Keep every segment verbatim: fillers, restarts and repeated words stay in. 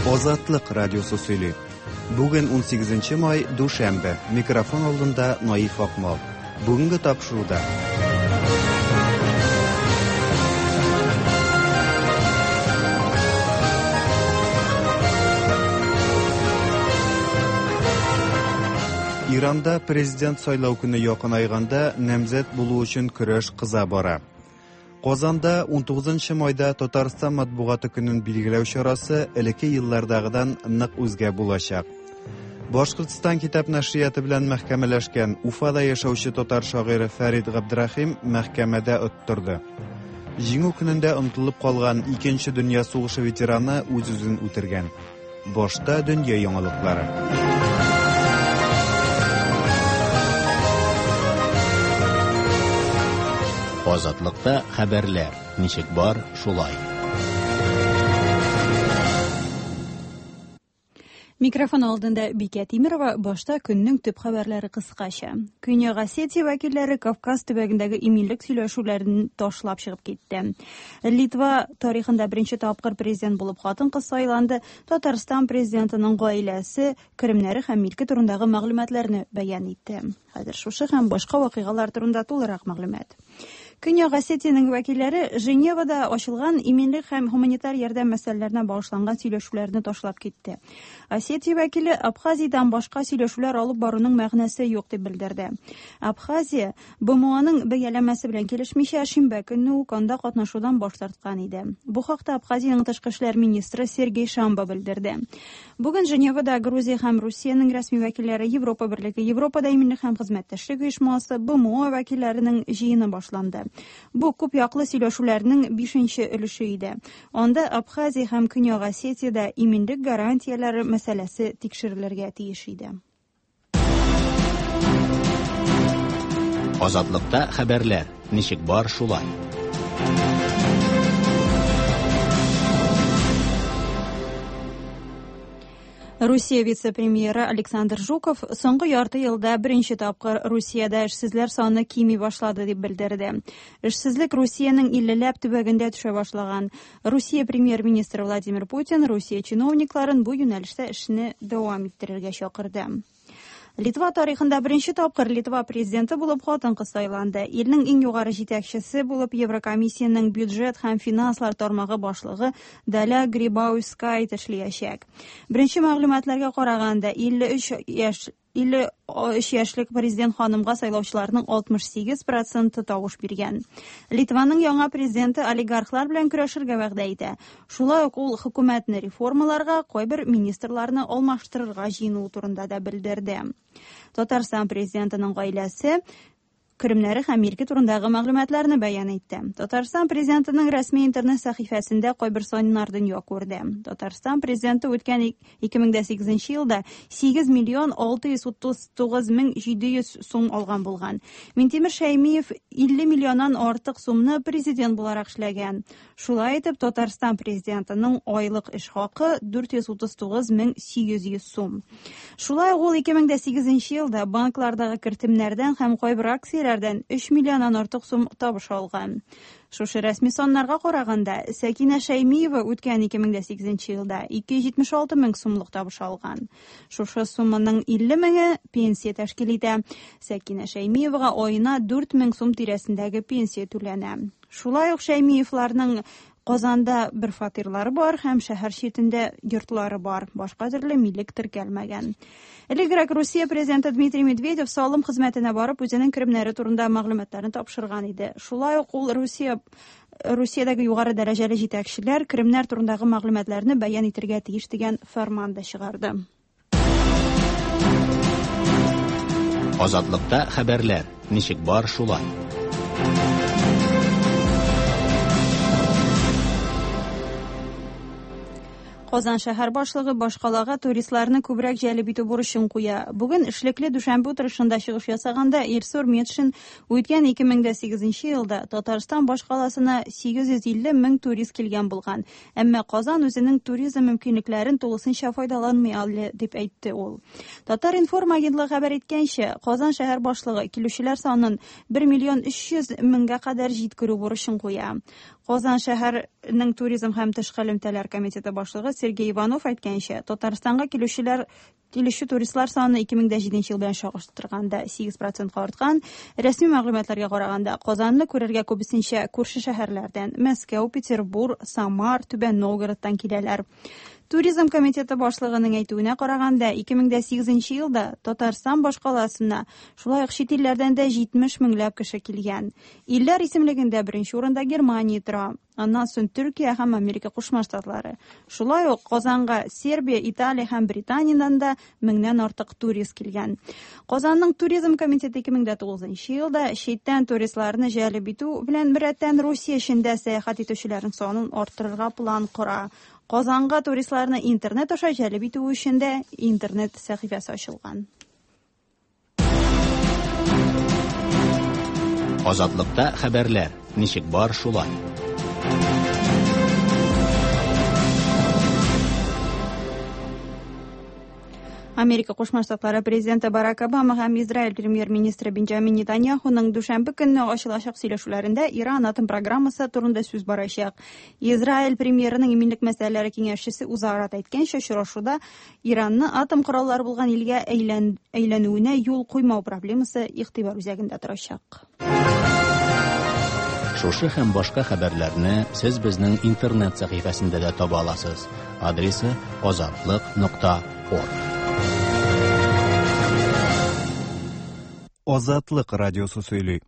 Азатлык радиосы сөйли. Бүген он сигезенче май, Душәмбе. Микрофон алдында Наиф Акмал. Бүгенге тапшыруда. Иранда президент сайлау көне якынайганда намзәт булу өчен көрәш кыза бара. Казанда он тугызынчы майда Татарстан матбугаты көнен билгеләү чарасы элекке еллардагыдан нык үзгә булачак. Башкортстан китап нәшрияты белән мәхкәмәләшкән Уфада яшәүче татар шагыйре Фәрид Габдрахим мәхкәмәдә оттырды. Җиңү көнендә онытылып калган икенче дөнья сугышы ветераны үз-үзен үтергән. Башта дөнья яңалыклары. Азатлыкта хәбәрләр. Ничек бар, шулай. Микрофон алдында Бикә Тимирова, башта көннең төп хәбәрләре кыскача. Көньяк Осетия вәкилләре Кавказ төбәгендәге иминлек сөйләшүләрен ташлап чыгып китте. Литва тарихында беренче тапкыр президент булып хатын-кыз сайланды. Татарстан президентының гаиләсе керемнәре һәм милке турындагы мәгълүматларны бәян итте. Хәзер шушы һәм башка вакыйгалар турында тулырак мәгълүмат. Көньяк Осетиянең вәкилләре Женевада ачылган иминлек һәм гуманитар ярдәм мәсьәләләренә багышланган сөйләшүләрне ташлап китте. Осетия вәкиле Абхазиядан башка сөйләшүләр алып баруның мәгънәсе юк дип белдерде. Абхазия БМОның бәяләмәсе белән килешмичә шимбә көнне үк анда катнашудан баш тарткан иде. Бу хакта Абхазияның тышкы эшләр министры Сергей Шамба белдерде. Бүген Женевада Грузия һәм Русиянең рәсми вәкилләре, Европа берлеге, Европада иминлек һәм хезмәттәшлек оешмасы БМО вәкилләренең җыены башланды. Бу күп яклы сөйләшүләрнең бишенче өлеше иде. Анда Абхазия һәм Көньяк Осетиядә иминлек гарантияләре мәсьәләсе тикшерелергә тиеш иде. Азатлыкта хәбәрләр. Ничек бар, шулай. Русия вице-премьеры Александр Жуков соңгы ярты елда беренче тапкыр Русиядә эшсезләр саны кими башлады дип белдерде. Эшсезлек Русиянең иллеләп төбәгендә төшә башлаган. Русия премьер-министры Владимир Путин Русия чиновникларын бу юнәлештә эшне дәвам иттерергә чакырды. Литва тарихында беренче тапкыр Литва президенты булып хатын-кыз сайланды. Илнең иң югары җитәкчесе булып Еврокомиссиянең бюджет һәм финанслар тармагы башлыгы Даля Грибаускай эшләячәк. Беренче мәгълүматларга караганда илле өч яшь илле өч яшьлек президент ханымга сайлаучыларның алтмыш сигез проценты тавыш биргән. Литваның яңа президенты олигархлар белән көрәшергә вәгъдә итә. Шулай ук ул хөкүмәтне реформаларга, кайбер министрларны алмаштырырга җыенуы турында да белдерде. Татарстан президентының гаиләсе керемнәре һәм милке турындагы мәгълүматларны бәян итте. Татарстан президентының рәсми интернет сәхифәсендә кайбер саннар дөнья күрде. Татарстан президенты үткән ике мең сигезенче елда сигез миллион алты йөз утыз тугыз мең җиде йөз сум алган булган. Минтимер Шәймиев илле миллионнан артык сумны президент буларак эшләгән. Шулай итеп, Татарстан президентының айлык эш хакы дүрт йөз утыз тугыз мең сигез йөз сум. Шулай ул ике мең сигезенче елда банклардагы кертемнәрдән һәм кайбер акцияләрдән өч миллионнан артык сум табыш алган. Шушы рәсми саннарга караганда, Сәкинә Шәймиева үткән ике мең сигезенче елда ике йөз җитмеш алты мең сумлык табыш алган. Шушы сумманың илле меңе пенсия тәшкил итә. Сәкинә Шәймиевага аена дүрт мең сум тирәсендәге пенсия түләнә. Шулай ук Шәймиевларның Казанда бер фатирлары бар һәм шәһәр читендә йортлары бар. Башка төрле милек теркәлмәгән. Элегрәк Русия президенты Дмитрий Медведев салым хезмәтенә барып үзенең керемнәре турында мәгълүматларын тапшырган иде. Шулай ук ул Русия Русиядәге югары дәрәҗәле җитәкчеләр керемнәр турындагы мәгълүматларны бәян итәргә тиеш дигән фәрман да чыгарды. Азатлыкта хәбәрләр. Ничек бар, шулай. Казан шәһәр башлыгы башкалага туристларны күбрәк җәлеп итү бурычын куя. Бүген эшлекле Дүшәмбе утырышында чыгыш ясаганда Илсур Метшин үткән ике мең сигезенче елда Татарстан башкаласына сигез йөз илле мең турист килгән булган. Әмма Казан үзенең туризм мөмкинлекләрен тулысынча файдаланмый алды дип әйтте ул. Татар информ агентлыгы хәбәр иткәнчә, Казан шәһәр башлыгы килүчеләр санын бер миллион өч йөз меңгә кадәр җиткерү бурычын куя. Казан шәһәр ның туризм һәм тышкы элемтәләр комитеты башлыгы Сергей Иванов әйткәнчә, Татарстанга килүчеләр Килүче туристлар саны ике мең җиденче ел белән чагыштырганда сигез процентка арткан. Рәсми мәгълүматларга караганда, Казанны күрергә күбесенчә күрше шәһәрләрдән, Мәскәү, Петербург, Самар, Түбән Новгородтан киләләр. Туризм комитеты башлыгының әйтүенә караганда, ике мең сигезенче елда Татарстан башкаласына шулай ук чит илләрдән дә җитмеш меңләп кеше килгән. Илләр исемлегендә беренче урында Германия тора, аннан соң Төркия һәм Америка Кушма Штатлары. Шулай ук Казанга Сербия, Италия һәм Британиядән дә меңнән артык турист килгән. Казанның туризм комитеты ике мең тугызынчы елда читтән туристларны җәлеп итү белән беррәттән Русия эчендә сәяхәт итүчеләрнең санын арттырырга план кора. Казанга туристларны интернет аша җәлеп итү өчен дә интернет сәхифәсе ачылган. Азатлыкта хәбәрләр. Ничек бар шулай. Америка Кушма Штатлары президенты Барак Обама һәм Израиль премьер-министры Бенджамин Нетаньяхуның дүшәмбе көнне ачылачак сөйләшүләрендә Иран атом программасы турында сүз барачак. Израиль премьерының иминлек мәсьәләләре киңәшчесе Узарат әйткәнчә, очрашуда Иранны атом кораллары булган илгә әйлән, әйләнүенә юл куймау проблемасы игътибар үзәгендә торачак. Шушы һәм башка хәбәрләрне сез безнең интернет сәхифәсендә дә таба аласыз. Адресы азатлык нокта орг. Азатлык радиосы сөйли.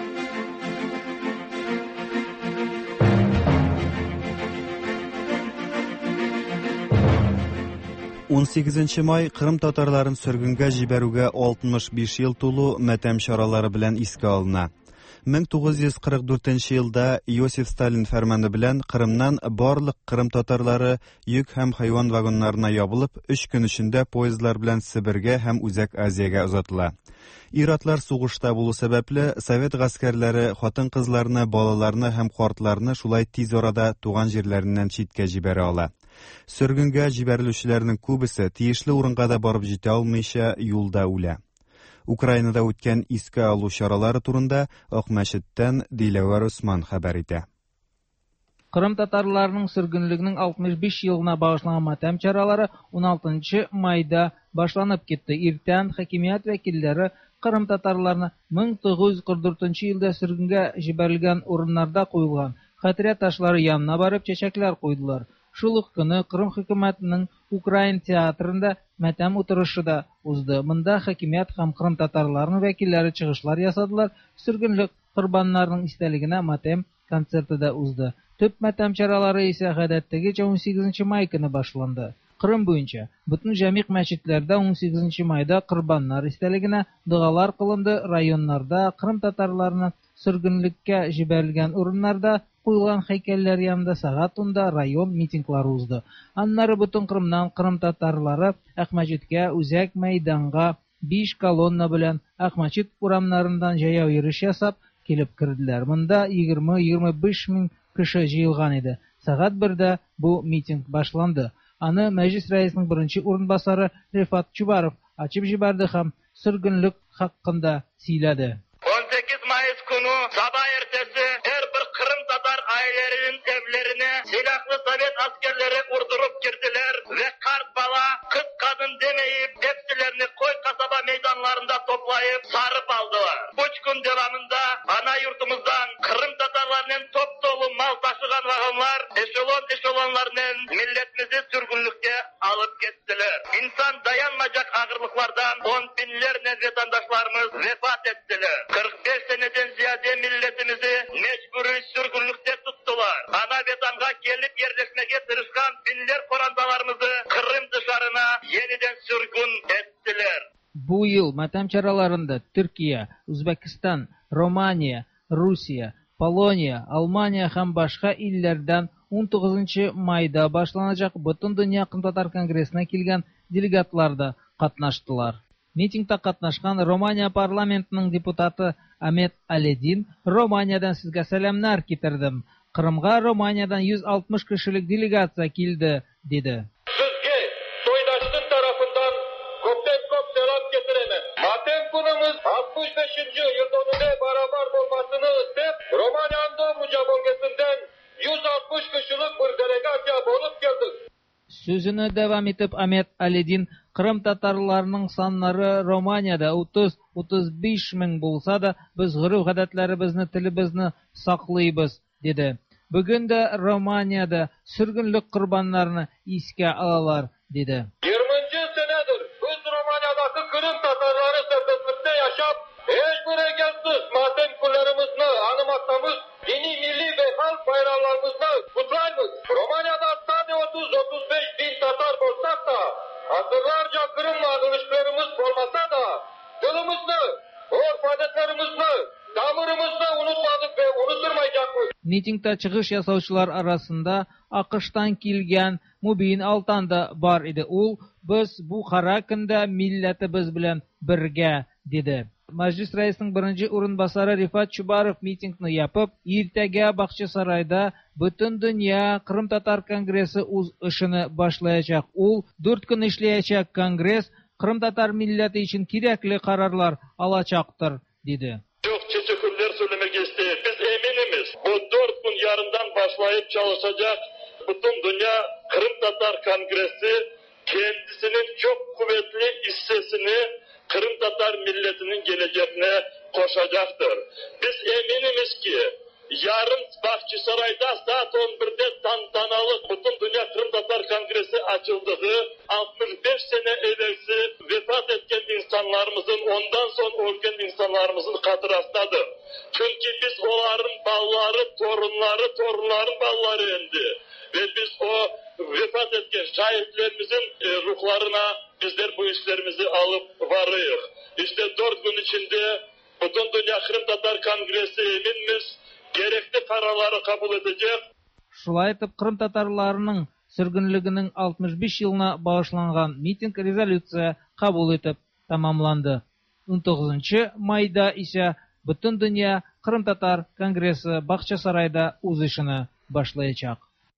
он сигезенче май Кырым татарларын сөргөнгә җибәрүгә алтмыш биш ел тулу матәм чаралары белән искә алына. мең тугыз йөз кырык дүртенче елда Иосиф Сталин фәрманы белән Кырымнан барлык Кырым татарлары йөк һәм хайван вагоннарына ябылып, өч көн эчендә поездлар белән Себергә һәм Үзәк Азиягә озатыла. Иратлар сугышта булу сәбәпле Совет гаскәрләре хатын-кызларны, балаларны һәм картларны шулай тиз арада туган җирләреннән читкә җибәрә ала. Сөргөнгә җибәрелүчеләрнең күбесе тиешле урынга да барып җитә алмыйча юлда үлә. Украинада үткән искә алу чаралары турында Акмәчеттән Диләвар Усман хәбәр итә. Кырым татарларының сөргөнлегенең алтмыш биш елына багышланган матәм чаралары он алтынчы майда башланып китте. Иртән хакимият вәкилләре Кырым татарларына мең тугыз йөз кырык дүртенче елда сөргөнгә җибәрелгән урыннарда куелган хәтирә ташлары янына барып чәчәкләр куйдылар. Шул ук көне Кырым хөкүмәтенең Украин театрында матәм утырышы да узды. Монда хакимият һәм Кырым татарларының вәкилләре чыгышлар ясадылар. Сөргөнлек корбаннарының истәлегенә матәм концерты да узды. Төп матәм чаралары исә гадәттәгечә он сигезенче май көне башланды. Кырым буенча бөтен җәмигъ мәчетләрдә он сигезенче майда корбаннар истәлегенә дугалар кылынды. Районнарда Кырым татарларының сөргөнлеккә җибәрелгән урыннарда куелган һәйкәлләр янында сәгать унда район митинглары узды. Аннары бөтен Кырымнан Кырым татарлары Акмәчеткә, Үзәк мәйданга биш колонна белән Акмәчет урамнарыннан җәяү йөреш ясап килеп керделәр. Монда егерме-егерме биш мең кеше җыелган иде. Сәгать бердә бу митинг башланды. Аны мәҗлес рәисенең беренче урынбасары Рифат Чубаров ачып җибәрде һәм сөргөнлек хакында сөйләде. он sekiz Mayıs günü sabah ertesi her bir Kırım Tatar ailelerinin evlerine silahlı Sovyet askerleri vurdurup girdiler ve kart bala, kız kadın demeyip hepsilerini koy kasaba meydanlarında toplayıp sarıp aldılar. Üç gün devamında ana yurtumuzdan Kırım Tatarlarının top dolu mal taşıgan vagonlar eşelon eşelonlarının milletimizi sürgünlükte alıp gittiler. İnsan dayanmayacak ağırlıklardan on binlerce vatandaşlarımız vefat ettiler. kırk beş seneden ziyade milletimizi mecburi sürgünlükte tuttular. Ana vatanга gelip yerleşmeye tırışkan binler korandalarımızı Kırım dışarına yeniden sürgün ettiler. Bu yıl матәм чараларында Türkiye, Үзбәкстан, Romanya, Rusiya, Polonia, Almanya һәм башка илләрдән он тугызынчы майда башланачак Бөтен дөнья Кырым татар конгрессына килгән делегатлар да катнаштылар. Митингта катнашкан Романия парламентының депутаты Амет Аледин Романиядән сезгә сәламнар китердем. Кырымга Романиядән йөз алтмыш кешелек делегация килде, диде. Sizge soydaşlık tarafından köpten köp selam getirelim. Matem günümüz altmış beşinci yıldönümüne beraber olmasını istep Romanya'nın Muca bölgesinden yüz altmış kişi Сүзенә дәвам итеп Ахмед Алидин, Кырым татарларының саннары Романияда утыз-утыз биш мең булса да, без гореф-гадәтләребезне, телебезне саклыйбыз, диде. Бүген дә Романияда сөргенлек корбаннарны искә алалар, диде. yirminci senedir biz Romanya'daki Kırım Tatarları serbestlikte yaşap, hiçbir engelsiz matem kullarımızla anımaktamız, dini milli ve halk bayramlarımızla kutlayımız. Romanya'da sadece otuz otuz beş bin Tatar olsak da, asırlarca Kırım'la ilişkilerimiz olmasa da, yılımızı, örf adetlerimizi, тамырымызны unutmadık ve unuturmayacakız. Митингта чыгыш ясаучылар арасында АКШтан килгән Мубин Алтан да бар иде. Ул без бу кара көндә милләтебез белән бергә, диде. Мәҗлис рәисенең беренче урынбасары Рифат Чубаров митингны япып, иртәгә Бакчасарайда бөтен дөнья Кырым татар конгрессы үз эшене башлаячак. Ул дүрт көн эшләячәк конгресс Кырым татар милләте өчен кирәкле карарлар алачактыр, диде. Çok teşekkürler söylemek istedim. Biz eminimiz. Bu dört gün yarından başlayıp çalışacak bütün dünya Kırım Tatar Kongresi kendisinin çok kuvvetli hissesini Kırım Tatar milletinin geleceğine koşacaktır. Biz eminimiz ki yarın Bahçesaray'da saat on birde tantanalı bütün dünya Kırım Tatar Kongresi açıldığı altmış beş sene evvelsi vefat etken insanlarımızın ondan sonra ölen insanlarımızın hatırasıdır. Çünkü biz onların balları, torunları, torunların balları indi. Ve biz o vefat etken şahitlerimizin e, ruhlarına bizler bu işlerimizi alıp varıyız. İşte dört gün içinde bütün dünya Kırım Tatar Kongresi eminimiz gerekli kararları kabul edecek. Шулай итеп, Кырым татарларының сөргенлегенең алтмыш биш елына багышланган митинг резолюция кабул итеп тамамланды. он тугызынчы майда исә бөтен дөнья Кырым татар конгрессы Бакчасарайда үз эшен башлаячак.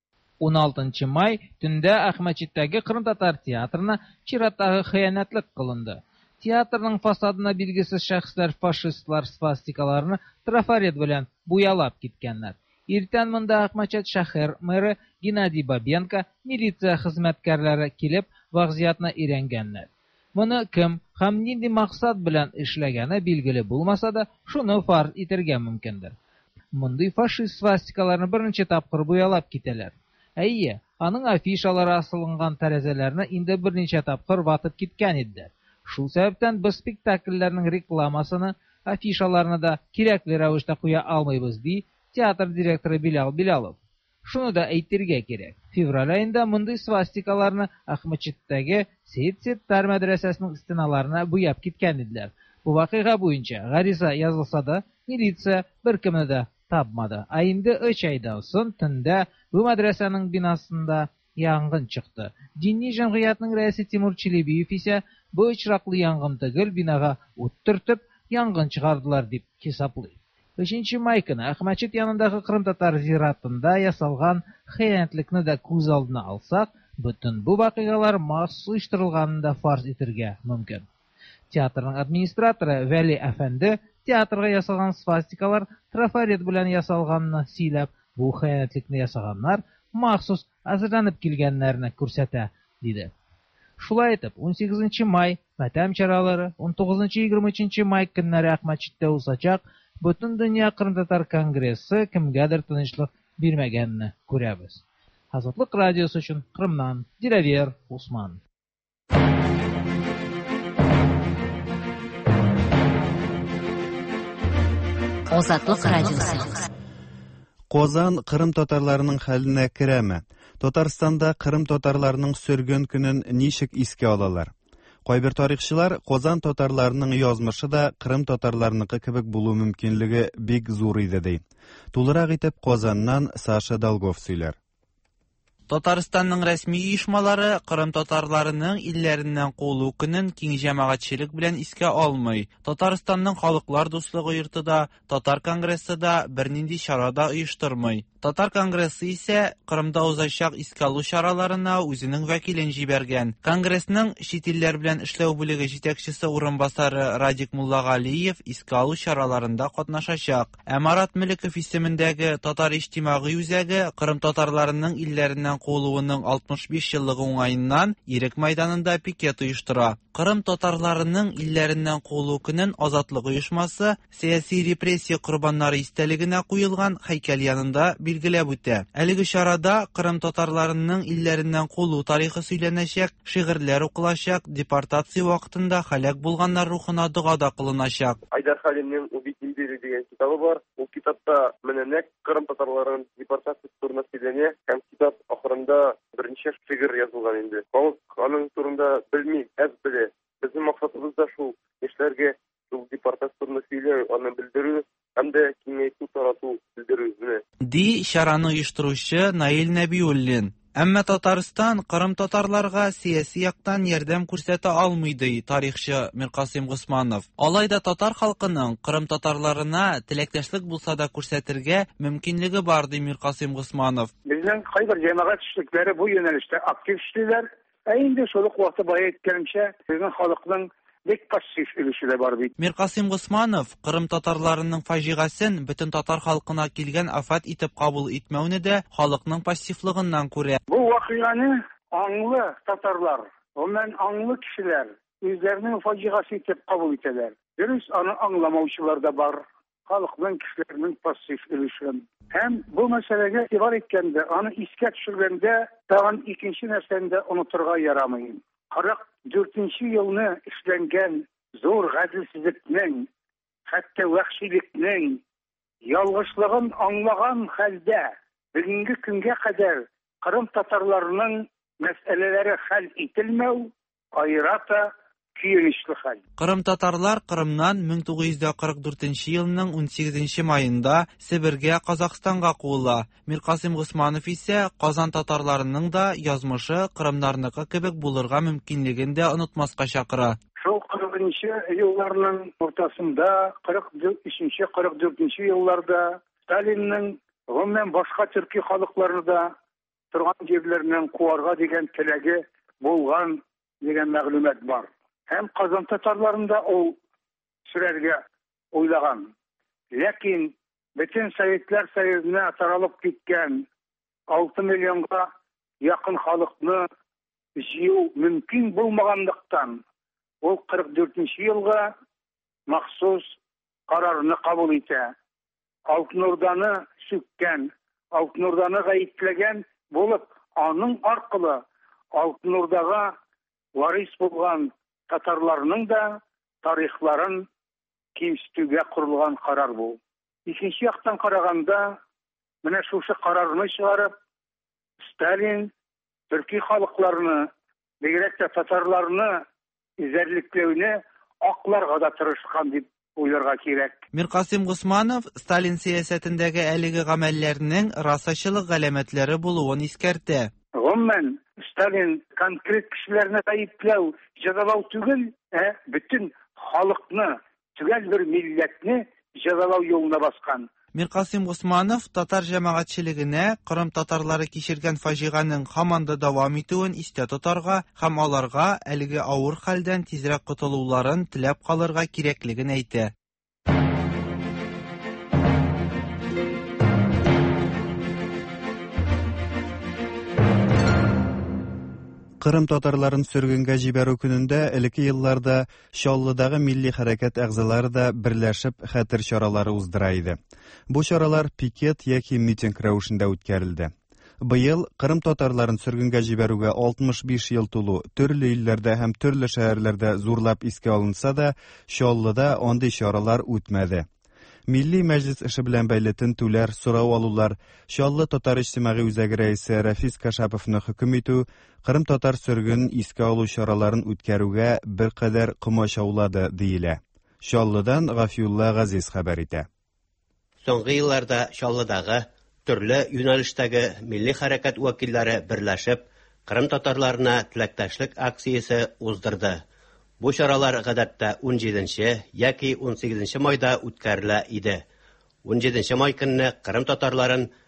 он алтынчы май төндә Әхмәтчиттәге Кырым татар театрына чираттагы хыянәтлек кылынды. Театрның фасадына билгесез шәхесләр фашистлар свастикаларны трафарет белән буялап киткәннәр. Иртән монда Әхмәтчит шәһәр мэры Геннадий Бабенко милиция хезмәткәрләре килеп вазгыятны өйрәнгәннәр. Моны кем һәм нинди максат белән эшләгәне билгеле булмаса да, шуны фарз итәргә мөмкиндер. Мондый фашист свастикаларны берничә тапкыр буялап китәләр. Әйе, аның афишалары асылынган тәрәзәләрне инде берничә тапкыр ватып киткән иде. Шул сәбәптән без спектакльләрнең рекламасыны, афишаларны да кирәкле рәвештә куя алмыйбыз, ди театр директоры Билал Билалов. Шуны да әйтергә кирәк. Февраль айында мондый свастикаларны Әхмәтчиттәге Сейт-Сеттар мәдрәсәсенең стеналарына буяп киткән иделәр. Бу вакыйга буенча гариза язылса да, милиция беркемне дә тапмады. Ә инде өч айдан соң төндә бу мәдрәсәнең бинасында янгын чыкты. Дини җәмгыятьнең рәисе Тимур Чилебиев исә бу очраклы янгын түгел, бинага ут төртеп янгын чыгардылар дип хисаплый. өченче май көне Әхмәтчит янындагы Кырым татар зиратында ясалган хыянәтлекне дә күз алдына алсак, бөтен бу вакыйгалар массуйштырылганын да фарз итәргә мөмкин. Театрның администраторы Вәли әфәнде театрга ясалган свастикалар трафарет белән ясалганны сөйләп, бу хыянәтлекне ясаганнар махсус әзерләнеп килгәннәрне күрсәтә, диде. Шулай итеп, он сигезенче май матәм чаралары, он тугызынчы - егерме өченче май көннәре Әхмәтчиттә узачак бөтен дөнья Кырым татар конгрессы кемгәдер тынычлык бирмәгәнне күрәбез. Азатлык радиосы өчен Кырымнан Диләвер Усман. Азатлык радиосы. Казан Кырым татарларының хәленә керәме? Татарстанда Кырым татарларының сөргөн көнен ничек искә алалар? Кайбер тарихчылар Казан татарларының язмышы да Кырым татарларыныкы кебек булу мөмкинлеге бик зур иде ди. Тулырак итеп Казаннан Саша Долгов сөйләр. Татарстанның рәсми оешмалары Кырым татарларының илләреннән кулу көнен киң җәмәгатьчелек белән искә алмый. Татарстанның халыклар дуслыгы йортында, Татар конгрессы да бернинди чара да оештырмый. Татар конгрессы исә Кырымда узачак искә алу чараларына үзенең вәкилен җибәргән. Конгрессның чит илләр белән эшләү бүлеге җитәкчесе урынбасары Радик Муллагалиев искә алу чараларында катнашачак. Ә Марат Мөлеков исемендәге Татар иҗтимагый үзәге Кырым татарларының илләреннән куылуының алтмыш биш еллыгы уңаеннан Ирек мәйданында пикет оештыра. Кырым татарларының илләреннән куылу көнен Азатлык оешмасы сәяси репрессия корбаннары истәлегенә куелган һәйкәл янында билгеләп үтә. Әлеге чарада Кырым татарларының илләреннән куылу тарихы сөйләнәчәк, шигырьләр укылачак, депортация вакытында һәлак булганнар рухына дуга да кылыначак. Айдар Халимның «Убить империю» дигән китабы бар. Ул китапта менә нәкъ Кырым татарларының депортациясы турында сөйләнә һәм китап ахырында берничә шигырь язылган инде. Халык аның турында белми, әз белә. Безнең максатыбыз да шул, яшьләргә шул депортация турында сөйләү, аны белдерү һәм дә киңәйтү, тарату, белдерү. Ди чараны оештыручы Наил Нәбиуллин. Әмма Татарстан Кырым татарларга сияси яктан ярдәм күрсәтә алмый ди тарихчы Миркасым Госманов. Алайда татар халкының Кырым татарларына теләктәшлек булса да күрсәтергә мөмкинлеге бар ди Миркасым Госманов. Безнең кайбер җәмәгать эшлекләре бу юнәлештә актив эшлиләр. Ә инде шул ук вакытта бая әйткәнчә, безнең халыкның бик пассив өлеше бар бит. Миркасым Госманов Кырым татарларының фаҗигасын бөтен татар халкына килгән афат итеп кабул итмәүне дә халыкның пассивлыгыннан күрә. Бу вакыйганы аңлы татарлар, гомумән аңлы кешеләр үзләренең фаҗигасы итеп кабул итәләр. Дөрес, аны аңламаучылар да бар. Халыкның кешеләренең пассив өлеше. Һәм бу мәсьәләгә игътибар иткәндә, аны искә төшергәндә, тагын икенче нәрсәне дә онытырга ярамый. кырык дүртенче елны эшләнгән зур гаделсезлекнең, хәтта вәхшилекнең, ялгышлыгын аңлаган хәлдә бүгенге көнгә кадәр Кырым татарларының мәсьәләләре хәл ителмәү аерата көенечле хәл. Кырым татарлар Кырымнан мең тугыз йөз кырык дүртенче елның унсигезенче маенда Себергә, Казакъстанга куыла. Миркасым Госманов исә Казан татарларының да язмышы Кырымнарныкы кебек булырга мөмкинлеген дә онытмаска чакыра. Шул кырыгынчы елларның ортасында, кырык өченче кырык дүртенче елларда Сталинның гомумән башка төрки халыкларында торган җирләреннән куарга дигән теләге булган дигән мәгълүмат бар. Һәм Казан татарларында ул сөрәргә уйлаган. Ләкин бөтен Советлар Союзына таралып киткән алты миллионга якын халыкны җыю мөмкин булмаганлыктан ул кырык дүртенче елга махсус карарны кабул итә. Алтын Урданы сүккән, Алтын Урданы гаепләгән булып, аның аркылы Алтын Урдага варис булган татарларның да тарихларын кимсетүгә корылган карар бу. Икенче яктан караганда, менә шушы карарны чыгарып, Сталин төрки халыкларны, бигрәк тә татарларны изәрлекләүне акларга да тырышкан дип уйларга кирәк. Миркасым Госманов Сталин сәясәтендәге әлеге гамәлләрнең расачылык галәмәтләре булуын искәртә. Гомумән Сталин конкрет кешеләрне гаепләү, җәзалау түгел, ә бөтен халыкны, түгел бер милләтне җәзалау юлына баскан. Миркасым Госманов татар җәмәгатьчелегенә Кырым татарлары кичергән фаҗиганың һаман да дәвам итүен истә тотарга һәм аларга әлеге авыр хәлдән тизрәк котылуларын теләп калырга кирәклеген әйтә. Кырым татарларын сөргөнгә җибәрү көнендә элекке елларда Чаллыдагы милли хәрәкәт әгъзалары да берләшеп хәтер чаралары уздыра иде. Бу чаралар пикет яки митинг рәвешендә үткәрелде. Быел Кырым татарларын сөргөнгә җибәрүгә алтмыш биш ел тулу төрле илләрдә һәм төрле шәһәрләрдә зурлап искә алынса да, Чаллыда андый чаралар үтмәде. Милли мәҗлес эше белән бәйле тентүләр, сорау алулар, Чаллы татар иҗтимагый үзәге рәисе Рафис Кашаповны хөкем итү Кырым татар сөргөн искә алу чараларын үткәрүгә беркадәр комачаулады диелә. Чаллыдан Гафиулла Газиз хәбәр итә. Соңгы елларда Чаллыдагы төрле юнәлештәге милли хәрәкәт вәкилләре берләшеп Кырым татарларына теләктәшлек акциясе уздырды. Бу чаралар гадәттә унҗиденче яки унсигезенче майда үткәрелә иде. унҗиденче май көнне Кырым татарларын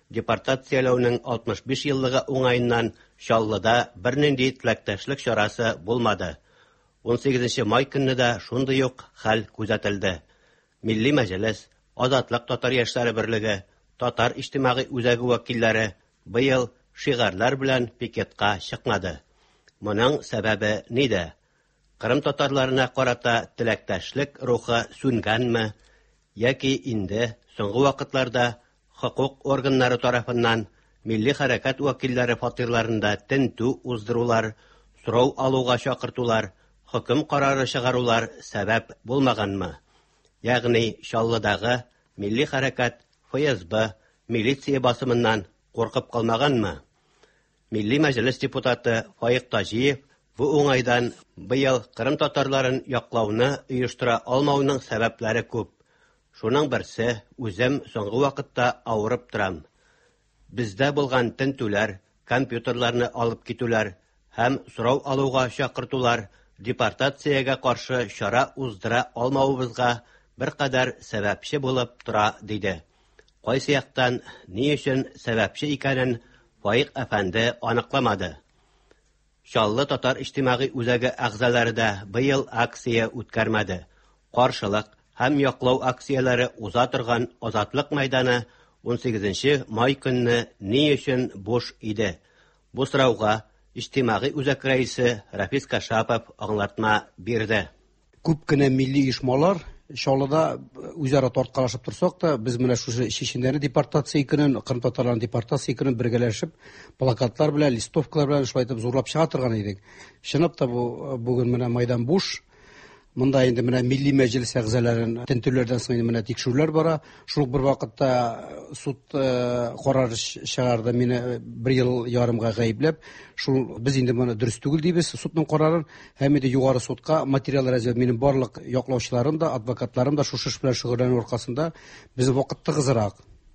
депортациялауның алтмыш биш еллыгы уңайыннан Чаллыда бернинди теләктәшлек чарасы булмады. он сигезенче май көнне дә шундый ук хәл күзәтелде. Милли мәҗлес, Азатлык татар яшьләре берлеге, татар иҗтимагый үзәге вәкилләре быел шигарлар белән пикетка чыкмады. Моның сәбәбе нидә? Кырым татарларына карата теләктәшлек рухы сүнгәнме, яки инде соңгы вакытларда хокук органнары тарафыннан милли хәрәкәт вәкилләре фатирларында тентү уздырулар, сорау алуга чакыртулар, хөкем карары чыгарулар сәбәп булмаганмы? Ягъни Чаллыдагы милли хәрәкәт эф эс бэ милиция басымыннан куркып калмаганмы? Милли мәҗлес депутаты Фаик Тажиев бу уңайдан быел Кырым татарларын яклауны оештыра алмауның сәбәпләре күп. Шуның берсе, үзем соңгы вакытта авырып торам. Бездә булган тентүләр, компьютерларны алып китүләр һәм сорау алуга чакыртулар депортациягә каршы чара уздыра алмавыбызга бер кадәр сәбәпче булып тора, диде. Кайсы яктан ни өчен сәбәпче икәнен Фаик әфәнде аныкламады. Чаллы татар иҗтимагый үзәге әгъзалары да быел акция үткәрмәде. Каршылык һәм яклау акцияләре уза торган Азатлык мәйданы он сигезенче май көнне ни өчен буш иде? Бу сорауга иҗтимагый үзәк рәисе Рафис Кашапов аңлатма бирде. Күп кенә милли оешмалар Чаллыда үзара тарткалашып торсак та, без менә шушы чишендәне депортация икәнен, Кырым татарларын депортация икәнен бергәләшеп, плакатлар белән, листовкалар белән шулай итеп зурлап чыга торган идек. Чынлап та бу бүген менә майдан буш. Монда инде менә милли мәҗлес әгъзаларын тентүләрдән соң менә тикшерүләр бара. Шул бер вакытта суд карары чыгарды, мине бер ел ярымга гаепләп. Шул без инде моны дөрес түгел дибез, судның карарын һәм инде югары судка материаллар әзерләп, минем барлык яклаучыларым да, адвокатларым да шушы эш белән шөгыльләнү аркасында без вакыт тыгызрак.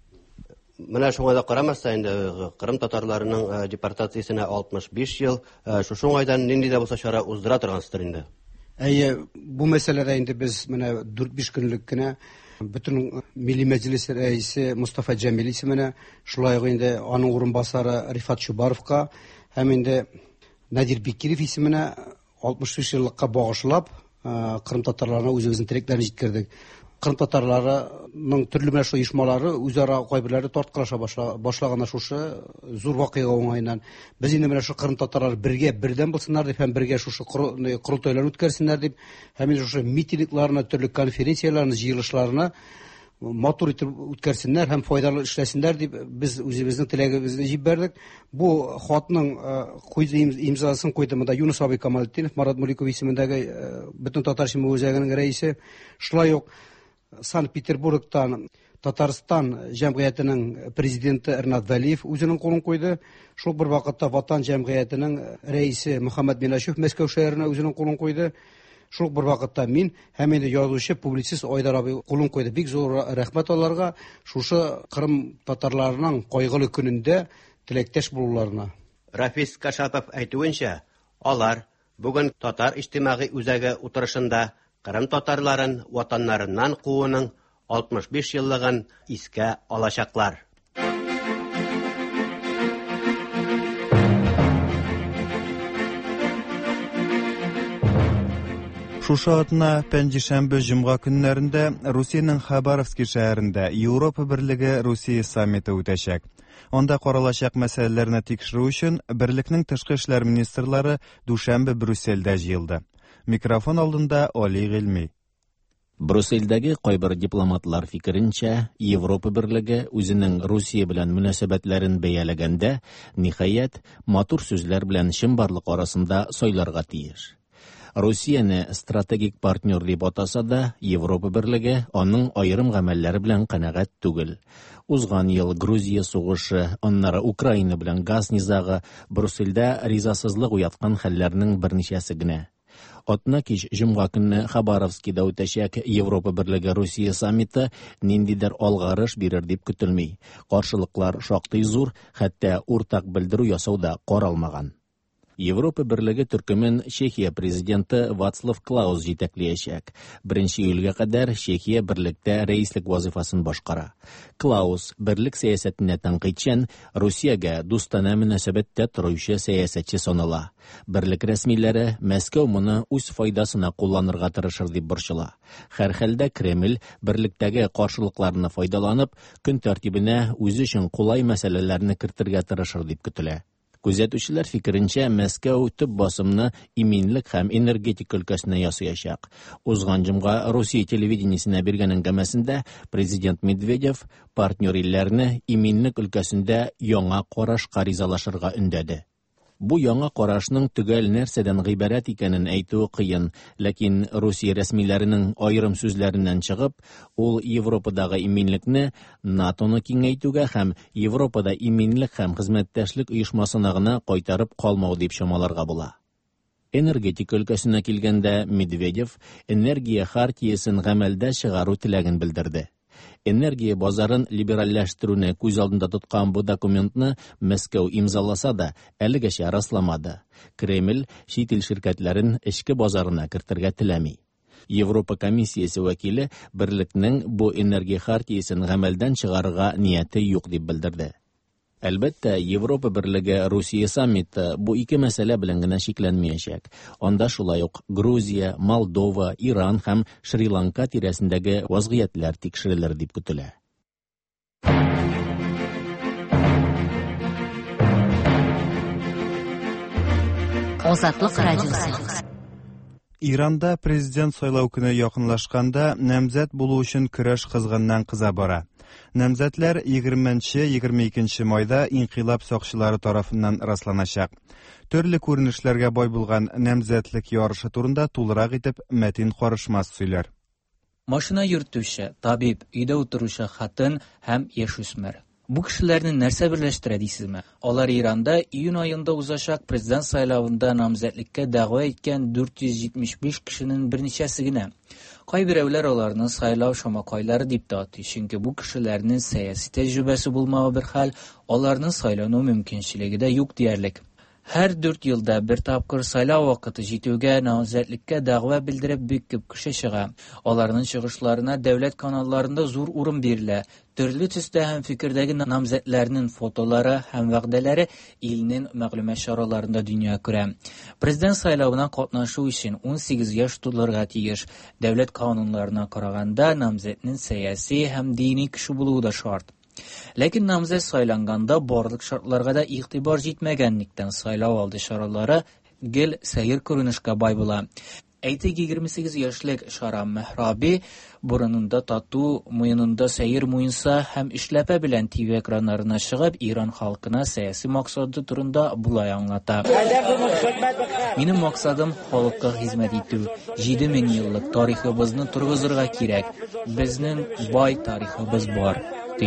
Менә шуңа да карамаса инде Кырым татарларының депортациясенә алтмыш биш ел, шушы уңайдан нинди дә булса чара уздыра торгансыздыр инде. Әйе, бу мәсьәләдә инде без менә дүрт-биш көнлек кенә бөтен милли мәҗлес рәисе Мустафа Җәмил исеменә, шулай ук инде аның урынбасары Рифат Чубаровка һәм инде Надир Бикиров исеменә алтмыш биш еллыкка багышлап Кырым татарларына үзебезнең теләкләрне җиткердек. Кырым татарларының төрле менә шул оешмалары үзара кайберләре тарткалаша башлаганнар шушы зур вакыйга уңайыннан. Без инде менә шу Кырым татарлары бергә бердән булсыннар дип һәм бергә шушы корылтайлар үткәрсеннәр дип, һәм инде шушы митингларны, төрле конференцияларны, җыелышларны матур итеп үткәрсеннәр һәм файдалы эшләсеннәр дип без үзебезнең теләгебезне җибәрдек. Бу хатның куйды имзасын куйды монда Юнус Абый Камалетдинов, Марат Муликов исемендәге бөтен татар иҗтимагый үзәгенең рәисе. Шулай ук Санкт-Петербургтан Татарстан җәмгыятенең президенты Эрнат Вәлиев үзенең кулын куйды. Шул бер вакытта Ватан җәмгыятенең рәисе Мөхәммәд Минашев Мәскәү шәһәренә үзенең кулын куйды. Шул бер вакытта мин һәм инде язучы, публицист Айдар абый кулын куйды. Бик зур рәхмәт аларга шушы Кырым татарларының кайгылы көнендә теләктәш булуларына. Рафис Кашапов әйтүенчә, алар бүген татар иҗтимагый үзәге утырышында Кырым татарларын ватаннарыннан кууның алтмыш биш еллыгын искә алачаклар. Шушы атна пәнҗешәмбе җомга көннәрендә Русиянең Хабаровск шәһәрендә Европа Берлеге Русия саммиты үтәчәк. Анда каралачак мәсьәләләрне тикшерү өчен берлекнең тышкы эшләр министрлары дүшәмбе Брюссельдә җыелды. Микрофон алдында Али Гыйльми. Брюссельдәге кайбер дипломатлар фикеренчә, Европа Берлеге үзенең Русия белән мөнәсәбәтләрен бәяләгәндә, ниһаять, матур сүзләр белән чынбарлык арасында сойларга тиеш. Русияне стратегик партнер дип атаса да, Европа Берлеге аның аерым гамәлләре белән канәгать түгел. Узган ел Грузия сугышы, аннары Украина белән газ низагы Брюссельдә ризасызлык уяткан хәлләрнең берничәсе генә. Атна кич җомга көнне Хабаровскида үтәчәк Европа Берлеге Русия саммиты ниндидер алгарыш бирер дип көтелми. Каршылыклар шактый зур, хәтта уртак белдерү ясауда каралмаган. Европа Берлеге төркемен Чехия президенты Вацлав Клаус җитәкләячәк. Беренче июльгә кадәр Чехия берлектә рәислек вазифасын башкара. Клаус берлек сәясәтенә тәнкыйтьчән, Русиягә дустана мөнәсәбәттә торучы сәясәтче санала. Берлек рәсмиләре Мәскәү моны үз файдасына кулланырга тырышыр дип борчыла. Һәр хәлдә Кремль берлектәге каршылыкларны файдаланып, көн тәртибенә үзе өчен кулай мәсьәләләрне кертергә тырышыр дип көтелә. Күзәтүчеләр фикеренчә, Мәскәү төп басымны иминлек һәм энергетика өлкәсенә ясаячак. Узган җомга Русия телевидениесенә биргән әңгәмәсендә президент Медведев партнер илләрне иминлек өлкәсендә яңа карашка ризалашырга өндәде. Бу яңа карашның төгәл нәрсәдән гыйбарәт икәнен әйтүе кыен, ләкин Русия рәсмиләренең аерым сүзләреннән чыгып, ул Европадагы иминлекне НАТОны киңәйтүгә һәм Европада иминлек һәм хезмәттәшлек оешмасына гына кайтарып калмау дип чамаларга була. Энергетика өлкәсенә килгәндә Медведев энергия хартиясын гамәлдә чыгару теләген белдерде. Энергия базарын либералләштерүне күз алдында тоткан бу документны Мәскәү имзаласа да, әлегәчә расламады. Кремль чит ил ширкәтләрен эчке базарына кертергә теләми. Европа комиссиясе вәкиле берлекнең бу энергия хартиясын гамәлдән чыгарырга нияте юк дип белдерде. Әлбәттә, Европа берлеге Русия саммиты бу ике мәсьәлә белән генә шикләнмәячәк. Анда шулай ук Грузия, Молдова, Иран һәм Шри-Ланка тирәсендәге вазгыятьләр тикшерелер дип көтелә. Азатлык радиосы. Иранда президент сайлау көне якынлашканда намзәт булу өчен көрәш кызганнан-кыза бара. Намзәтләр егерменче-егерме икенче майда инкыйлаб сакчылары тарафыннан расланачак. Төрле күренешләргә бай булган намзәтлек ярышы турында тулырак итеп Мәтин Карышмас сөйләр. Машина йөртүче, табиб, өйдә утыручы хатын һәм яшүсмер. Бу кешеләрне нәрсә берләштерә дисезме? Алар Иранда июнь аенда узачак президент сайлавында намзәтлеккә дәгъва иткән дүрт йөз җитмеш биш кешенең берничәсе генә. Кайберәүләр аларны сайлау шамакайлары дип тә атый, чөнки бу кешеләрнең сәяси тәҗрибәсе булмавы бер хәл, аларны сайлану мөмкинчелеге дә юк диярлек. Һәр дүрт елда бер тапкыр сайлау вакыты җитүгә намзәтлеккә дәгъва белдереп бик күп кеше чыга. Аларның чыгышларына дәүләт каналларында зур урын бирелә. Төрле төстә һәм фикердәге намзәтләрнең фотолары һәм вәгъдәләре илнең мәгълүмат чараларында дөнья күрә. Президент сайлавына катнашу өчен ун сигез яшь тулырга тиеш. Дәүләт кануннарына караганда намзәтнең сәяси һәм дини кеше булуы да шарт. Ләкин намзәт сайланганда барлык шартларга да игътибар җитмәгәнлектән сайлау алды чаралары гел сәер күренешкә бай була. Әйтик, егерме сигез яшьлек Шарам Мәхраби бурынында тату, муенында сәер муенса һәм эшләпә белән Т В экраннарына чыгып, Иран халкына сәяси максаты турында булай аңлата. Минем максатым халыкка хезмәт итү. җиде мең еллык тарихыбызны тургызырга кирәк. Безнең бай тарихыбыз бар.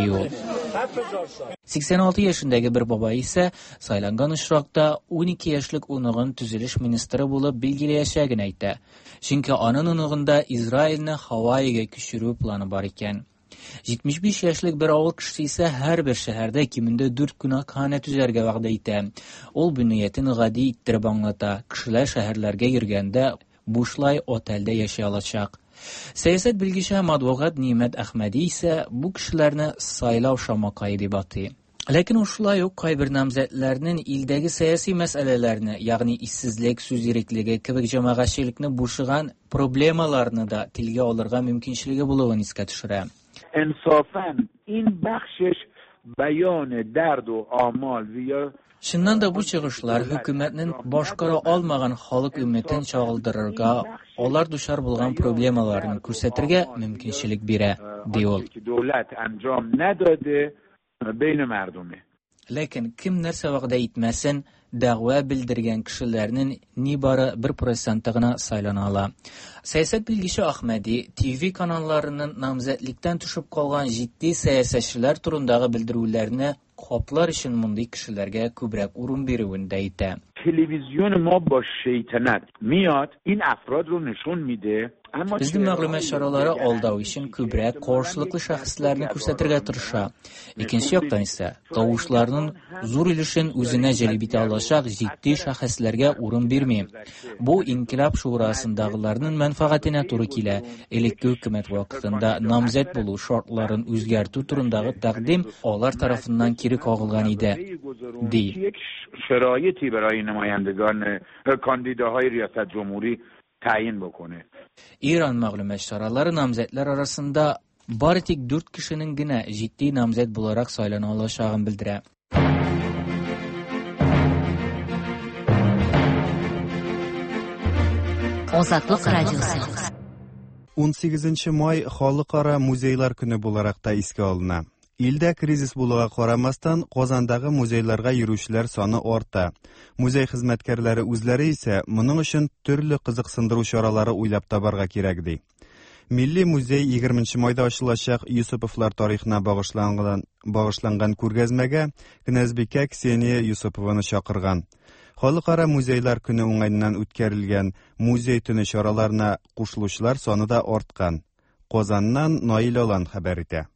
сиксән алты яшендәге бер бабай исә сайланган очракта ун ике яшьлек уныгын төзелеш министры булып билгеләячәген әйтә. Чөнки аның уныгында Израильне Хаваига күчерү планы бар икән. җитмеш биш яшьлек бер авыл кешесе исә һәрбер шәһәрдә кимендә дүрт кунакханә төзәргә вәгъдә итә. Ул бу ниятен гади иттереп аңлата. Кешеләр шәһәрләргә йөргәндә бушлай отельдә яшәй алачак. Сәясәт белгече матбугат Нимәт Әхмәди исә бу кешеләрне сайлау шамакай дип атый. Ләкин ул шулай ук кайбер намзәтләрнең илдәге сәяси мәсьәләләрне, ягъни иссезлек, сүз иреклеге кебек җәмәгатьчелекне бушыган проблемаларны да телгә алырга мөмкинчелеге булуын искә төшерә. Инсафан, ин бәхшиш баян дәрд ва амал вия Шуннан да бу чыгышлар хөкүмәтнең башкара алмаган халык өмәтен чагылдырырга, алар дучар булган проблемаларны күрсәтергә мөмкинчелек бирә, ди ул. Ләкин кем нәрсә вәгъдә итмәсен, дәгъва белдергән кешеләрнең нибары бер процент гына сайлана ала. Сәясәт белгече Әхмәди Т В каналларының намзәтлектән төшеп калган җитди сәясәтчеләр турындагы белдерүләрне каплар өчен мондый кешеләргә күбрәк урын бирүен дә әйтә. Телевизион ма با شیطنت میاد این افراد رو نشون میده Безнең мәгълүмат чаралары алдау өчен күбрәк каршылыклы шәхесләрне күрсәтергә тырыша. Икенче яктан исә, тавышларның зур өлешен үзенә җәлеп итә алачак җитди шәхесләргә урын бирми. Бу инкилаб шурасындагыларның мәнфәгатенә туры килә. Элекке хөкүмәт вакытында намзәт булу шартларын үзгәртү турындагы тәкъдим алар тарафыннан кире кагылган иде, ди. شرایطی برای نمایندگان کاندیداهای ریاست جمهوری tayin bokone. İran мәгълүмат чаралары намзәтләр арасында бары тик дүрт кешенең генә җитди намзәт буларак сайлана алачагын белдерә. Азатлык радиосы. он сигезенче май Халыкара музейлар көне буларак та искә алына. Илдә кризис булуга карамастан, Казандагы музейларга йөрүчеләр саны арта. Музей хезмәткәрләре үзләре исә моның өчен төрле кызыксындыру чаралары уйлап табарга кирәк ди. Милли музей егерменче майда ачылачак Юсуповлар тарихына багышланган багышланган күргәзмәгә Князбикә Ксения Юсупованы чакырган. Халыкара музейлар көне уңайыннан үткәрелгән музей төне чараларына кушылучылар саны да арткан. Казаннан Наил Алан хәбәр итә.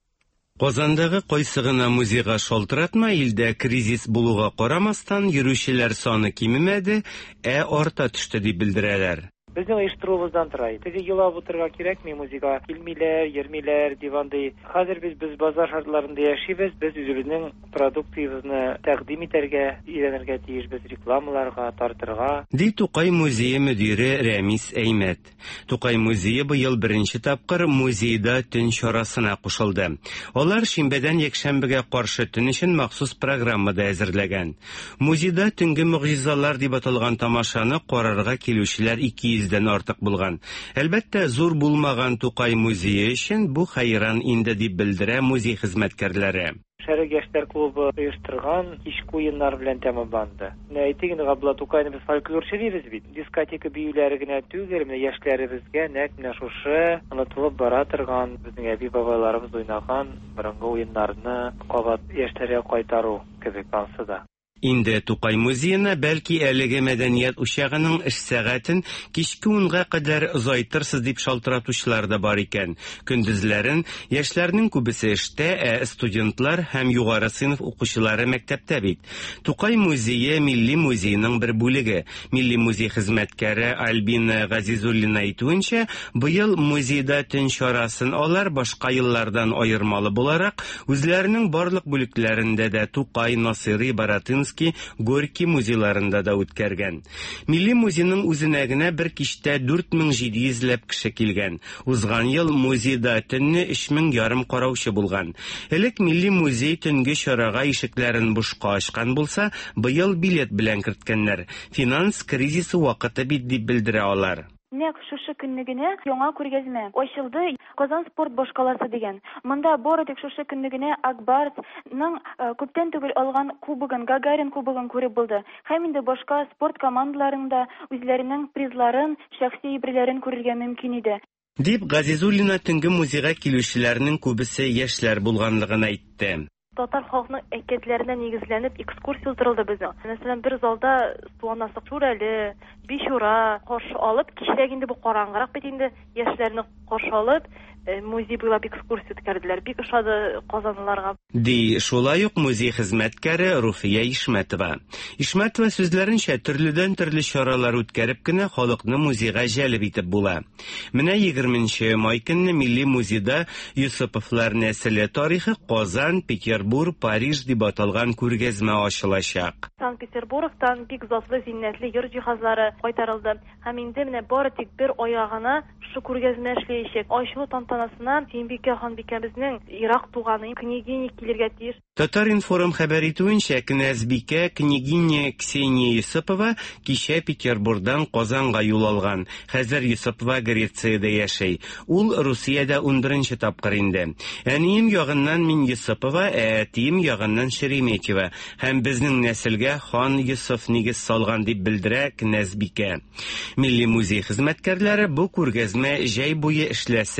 Казандагы кайсы гына музейга шалтыратма, илдә кризис булуга карамастан йөрүчеләр саны кимемәде, ә арта төште дип белдерәләр. Безнең оештыруыбыздан тора. Теге елап утырга кирәкми музейга. Килмиләр, йөрмиләр, дивандай. Хәзер без без базар шартларында яшибез. Без үзебезнең продукциябызны тәкъдим итәргә, өйрәнергә тиешбез, рекламаларга, тартырга. Ди Тукай музее мөдире Рәмис Әймәт. Тукай музее быел беренче тапкыр музейда төн чарасына кушылды. Алар шимбәдән якшәмбегә каршы төн өчен махсус программада әзерләгән. Музейда төнге мөгъҗизалар дип аталган тамашаны карарга килүчеләр ике йөздән артык булган. Әлбәттә, зур булмаган Тукай музее өчен бу хайран инде дип белдерә музей хезмәткәрләре. Шәрек яшьләр клубы оештырган кичке уеннар белән тәмамланды. Әйтик инде, Габдулла Тукайны без фольклорчы дибез бит. Дискотека биюләре генә түгел, менә яшьләребезгә нәкъ менә шушы онытылып бара торган, безнең әби-бабаларыбыз уйнаган борынгы уеннарны кабат яшьләргә кайтару кебек ансыда. Инде Тукай музеена бәлки әлеге мәдәният учагының эш сәгатен кичке унга кадәр озайтырсыз дип шалтыратучылар да бар икән. Көндезләрен яшьләрнең күбесе эштә, ә студентлар һәм югары сыйныф укучылары мәктәптә бит. Тукай музее милли музейның бер бүлеге. Милли музей хезмәткәре Альбина Газизуллина әйтүенчә, быел музейда төн чарасын алар башка еллардан аермалы буларак үзләренең барлык бүлекләрендә дә Тукай, Насыйри, Баратынский, Горький музейларында да үткәргән. Милли музейның үзенә генә бер кичтә дүрт мең җиде йөзләп кеше килгән. Узган ел музейда төнне өч мең ярым караучы булган. Элек милли музей төнге чарага ишекләрен бушка ачкан булса, быел билет белән керткәннәр. Финанс кризисы вакыты бит дип белдерә алар. Нәкъ шушы көнне генә яңа күргәзмә ачылды, Казан спорт башкаласы дигән. Монда бары тик шушы көнне генә Акбарсның күптән түгел алган кубогын, Гагарин кубогын күреп булды. Һәм инде башка спорт командаларында үзләренең призларын, шәхси әйберләрен күрергә мөмкин иде. Дип Газизуллина төнге музейга килүчеләрнең күбесе яшьләр булганлыгын әйтте. Татар халкының әкиятләренә нигезләнеп экскурсия уздырылды безнең. Мәсәлән, бер залда Суанасы Шурәле, Бичура каршы алып, кичрәк инде бу караңгырак бит инде яшьләрне каршы алып, музей буйлап экскурсия үткәрделәр. Бик ошады казанлыларга. Ди шулай ук музей хезмәткәре Руфия Ишмәтова. Ишмәтова сүзләренчә, төрледән төрле чаралар үткәреп кенә халыкны музейга җәлеп итеп була. Менә егерменче май көнне Милли музейда Юсуповлар нәселе тарихы Казан, Петербург, Париж дип аталган күргәзмә ачылачак. Санкт-Петербургтан бик затлы зиннәтле йорт җиһазлары кайтарылды. Һәм инде менә бары тик бер аягына шу күргәзмә эшләячәк. Ачылу тантанасына Сөембикә ханбикәбезнең Ирак туганы княгиня килергә тиеш. Татар-информ хәбәр итүенчә, Князбикә княгиня Ксения Юсупова кичә Петербургдан Казанга юл алган. Хәзер Юсупова Грециядә яшәй. Ул Русиядә унберенче тапкыр инде. Әнием ягыннан мин Юсупова, ә әтием ягыннан Шереметьева. Һәм безнең нәселгә хан Юсуф нигез салган дип белдерә Князбикә. Милли музей хезмәткәрләре бу күргәзмә җәй буе эшләсә иде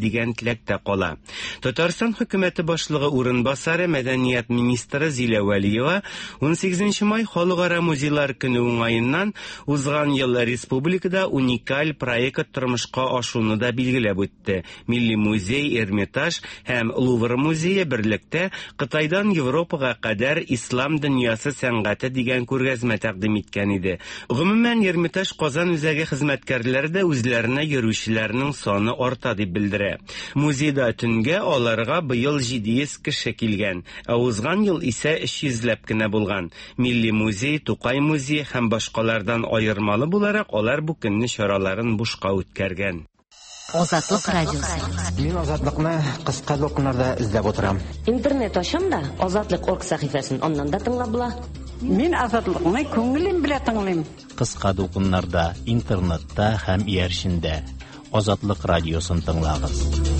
дигән теләктә кала. Татарстан хөкүмәте башлыгы урынбасары мәдәният министры Зилә Вәлиева он сигезенче май Халыкара музейлар көне уңаеннан узган ел республикада уникаль проект тормышка ашуны да билгеләп үтте. Милли музей, Эрмитаж һәм Лувр музее берлектә Кытайдан Европага кадәр ислам дөньясы сәнгате дигән күргәзмә тәкъдим иткән иде. Гомумән Эрмитаж Казан үзәге хезмәткәрләре дә үзләренә йөрүчеләрнең саны арта дип белдерә. Музейда төнгә аларга быел җиде йөз кеше килгән, ә узган ел исә өч йөзләп кенә булган. Милли музей, Тукай музей һәм башкалардан аермалы буларак алар бу көнне чараларын бушка үткәргән. Азатлык радиосы. Мин азатлыкны кыска докумнарда эзләп утырам. Интернет ачам да Азатлык орг сәхифәсен аннан да тыңлап була. Мин азатлыкны күңелем белән тыңлыйм. Кыска докумнарда интернетта һәм иярчендә Азатлык радиосын тыңлагыз.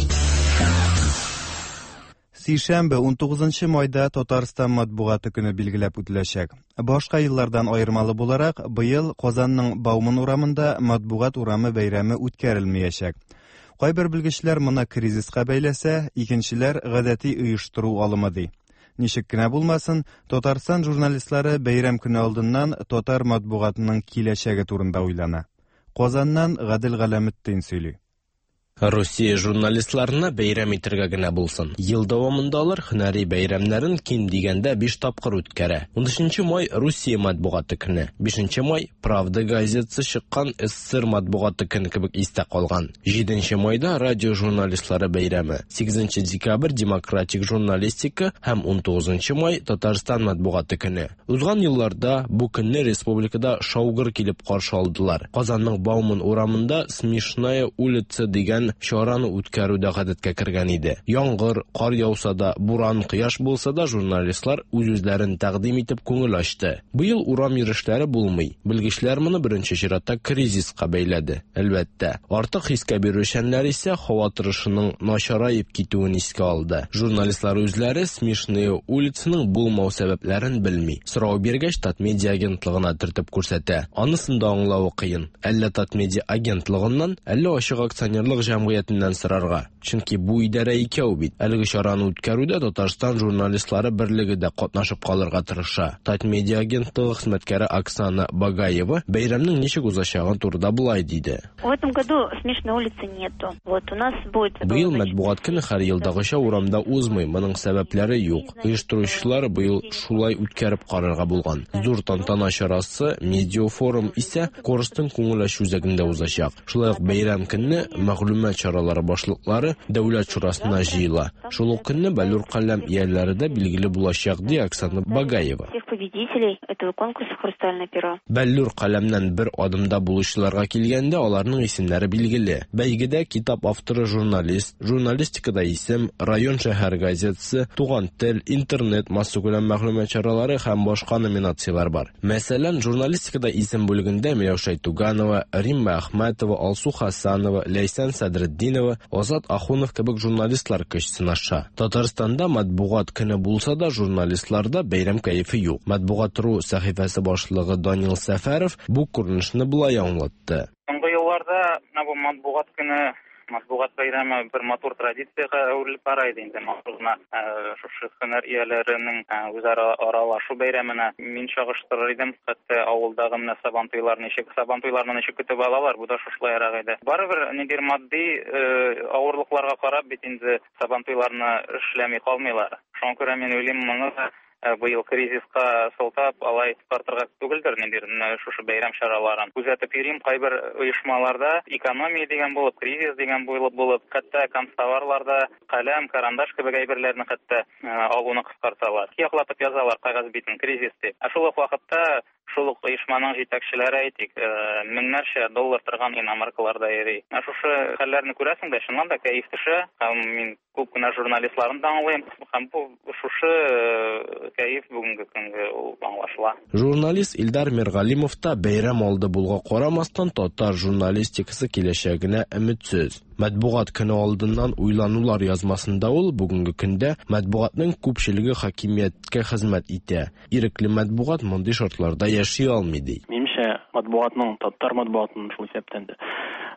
Сишәмбе он тугызынчы майда Татарстан матбугаты көне билгеләп үтеләчәк. Башка еллардан аермалы буларак, быел Казанның Бауман урамында матбугат урамы бәйрәме үткәрелмәячәк. Кайбер белгечләр моны кризиска бәйләсә, икенчеләр гадәти оештыру алымы ди. Ничек кенә булмасын, Татарстан журналистлары бәйрәм көне алдыннан татар матбугатының киләчәге турында уйлана. Казаннан Гадел Галәметтин сөйли. Россия журналистларына бәйрәм итәргә генә булсын. Ел дәвамында алар һөнәри бәйрәмнәрен ким дигәндә биш тапкыр үткәрә. унынчы май Россия матбугаты көне, бишенче май Правда газетасы чыккан СССР матбугаты көне кебек истә калган. җиденче майда радио журналистлары бәйрәме, сигезенче декабрь демократик журналистика һәм он тугызынчы май Татарстан матбугаты көне. Узган елларда бу көнне республикада шаугыр килеп каршы алдылар. Казанның Бауман урамында Смешная улица дигән чараны үткәрүдә гадәткә кергән иде. Яңгыр, кар яуса да, буран, кояш булса да, журналистлар үз-үзләрен тәкъдим итеп күңел ачты. Быел урам йөрүшләре булмый. Белгечләр моны беренче чиратта кризиска бәйләде. Әлбәттә, артык хискә бирүчәннәр исә һава торышының начарайып китүен искә алды. Журналистлар үзләре Смешная улицаның булмау сәбәпләрен белми. Сорау биргәч, Татмедиа агентлыгына төртеп күрсәтә. Анысын да аңлавы кыен. Әллә Татмедиа агентлыгыннан, әллә ачык акционерлык җәмгыятеннән сорарга. Чөнки бу идарә икәү бит. Әлеге чараны үткәрүдә Татарстан журналистлары берлеге дә катнашып калырга тырыша. Татмедиа агентлыгы хезмәткәре Оксана Багаева бәйрәмнең ничек узачагы турында булай диде. В этом году Смешной улицы нету. Вот у нас будет... Быел матбугат көне һәр елдагыча урамда узмый. Моның сәбәпләре юк. Оештыручылар быел шулай үткәреп карарга булган. Зур тантана чарасы, медиафорум исә Корыстың күңел ачу үзәгендә узачак. Шулай ук бәйрәм көнне мәгълүмат чаралары башлыклары дәүләт шурасына җыела. Шул ук көнне Бәллүр каләм ияләре дә билгеле булачак ди Оксана Багаева. Всех победителей этого конкурса «Хрустальное перо». Бәллүр каләмнән бер адымда булучыларга килгәндә аларның исемнәре билгеле. Бәйгедә китап авторы журналист, журналистикада исем, район шәһәр газетасы, туган тел, интернет, массакүләм мәгълүмат чаралары һәм башка номинациялар бар. Мәсәлән, журналистикада исем бүлегендә Миләүшә Туганова, Римма Әхмәтова, Алсу Хасанова, Ләйсән Садретдинова, Азат Ахунов кебек журналистлар көч сынаша. Татарстанда матбугат көне булса да журналистларда бәйрәм кайфы юк. Матбугат.ру сәхифәсе башлыгы Данил Сәфәров бу күренешне булай аңлатты. Соңгы елларда бу матбугат көне, матбугат бәйрәме бер матур традициягә әверелеп бара иде инде. Матурна шушы һөнәр ияләренең үзара аралашу бәйрәменә мин чагыштырыр идем. Хәтта авылдагы менә сабантуйлар ничек, сабантуйларны ничек көтеп алалар, бу да шушлайрак иде. Барыбер нидер мадди авырлыкларга карап бит инде сабантуйларны эшләми калмыйлар. Шуңа күрә мин уйлыйм, моны быел кризиска сылтап алай тартырга түгелдер нидер шушы бәйрәм чараларын. Күзәтеп йөрим, кайбер оешмаларда экономия дигән булып, кризис дигән булып булып, хәтта канцтоварларда каләм, карандаш кебек әйберләрне хәтта алуны кыскарталар. Яклатып язалар кагаз битен кризис дип. Ә шул ук вакытта шул ук оешманың җитәкчеләре әйтик, меңнәрчә доллар торган иномаркаларда йөри. Ә шушы хәлләрне күрәсең дә, чыннан да кәеф төшә. Мин күп кенә журналистларны да аңлыйм. Һәм бу шушы кәеф бүгенге көнгә аңлашыла. Журналист Илдар Миргалимов та бәйрәм алды булга карамастан татар журналистикасы киләчәгенә өметсез. Матбугат көне алдыннан уйланулар язмасында ул бүгенге көндә матбугатның күпчелеге хакимияткә хезмәт итә. Ирекле матбугат мондый шартларда яши алмый ди. Минемчә, матбугатның, татар матбугатының шул исәптән дә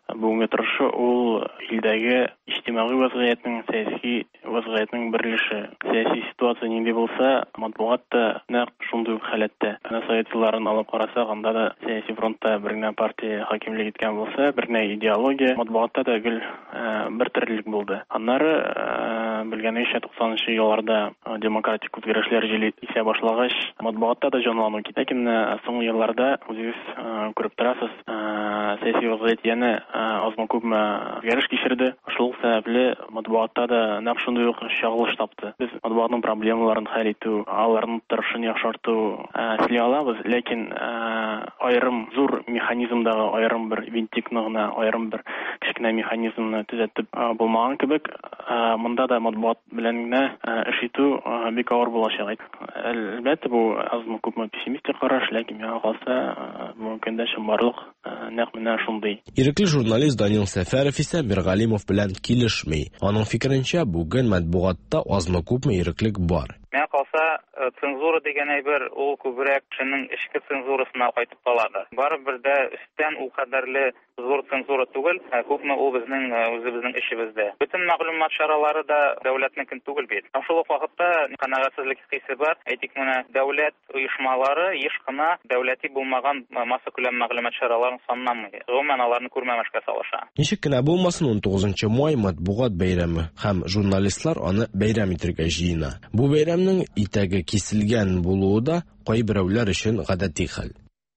бүгенге торышы ул илдәге иҗтимагый вазгыятьнең, сәяси вазгыятьнең берлеше. Сәяси ситуация нинди булса, матбугат та нәкъ шундый ук халәттә. Ана совет елларын алып карасак, анда да сәяси фронтта бер генә партия хакимлек иткән булса, бер генә идеология, матбугатта да гел бер төрлелек булды. Аннары белгәнегезчә туксанынчы елларда демократик үзгәрешләр җили исә башлагач, матбугатта да җанлану китә. Ләкин соңгы елларда үзегез күреп торасыз, сәяси вазгыять яны азмы-күпме үзгәреш кичерде. Шул сәбәпле матбугатта да нәкъ шундый ук чагылыш тапты. Без матбугатның проблемаларын хәл итү, аларның торышын яхшырту эшли алабыз, ләкин аерым зур механизмдагы аерым бер винтикны гына, аерым бер кечкенә механизмны төзәтеп булмаган кебек, монда да матбугат белән генә эш итү бик авыр булачак. Әлбәттә, бу азмы-күпме пессимистик караш, ләкин миңа калса, мөмкин дә чынбарлык нәкъ менә шундый. Ирекле журналист Данил Сәфәров исә Миргалимов белән килешми. Аның фикеренчә, бүген матбугатта азмы-күпме иреклек бар. Миңа калса, цензура дигән әйбер ул күбрәк кешенең эчке цензурасына кайтып калады. Барыбер дә өстән ул кадәрле зур цензура түгел, күпме ул безнең үзебезнең эшебездә. Бөтен мәгълүмат чаралары да дәүләтнекен түгел бит. Шул ук вакытта канәгатьсезлек хисе бар. Әйтик, менә дәүләт оешмалары еш кына дәүләти булмаган масса күләм мәгълүмат чараларын санламый. Гомумән аларны күрмәмешкә салыша. Ничек кенә булмасын, он тугызынчы май матбугат бәйрәме һәм журналистлар аны бәйрәм итәргә җыена. Бу бәйрәмнең итәге киселгән булуы да кайберәүләр өчен гадәти хәл.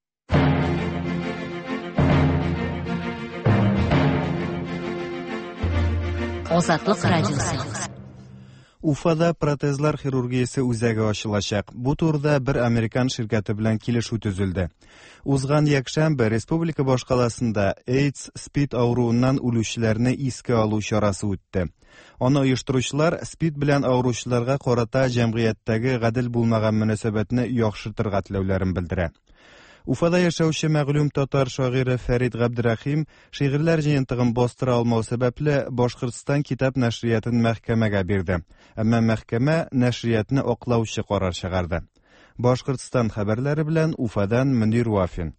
Азатлык радиосы. Уфада протезлар хирургиясе үзәге ачылачак. Бу турыда бер американ ширкәте белән килешү төзелде. Узган якшәмбе республика башкаласында AIDS, СПИД авыруыннан үлүчеләрне искә алу чарасы үтте. Аны оештыручылар СПИД белән авыручыларга карата җәмгыятьтәге гадел булмаган мөнәсәбәтне яхшыртырга теләүләрен белдерә. Уфада яшәүче мәгълүм татар шагыйре Фәрид Габдрахим шигырьләр җыентыгын бастыра алмау сәбәпле Башкортстан китап нәшриятын мәхкәмәгә бирде. Әмма мәхкәмә нәшриятны аклаучы карар чыгарды. Башкортстан хәбәрләре белән Уфадан Мөнир Вафин.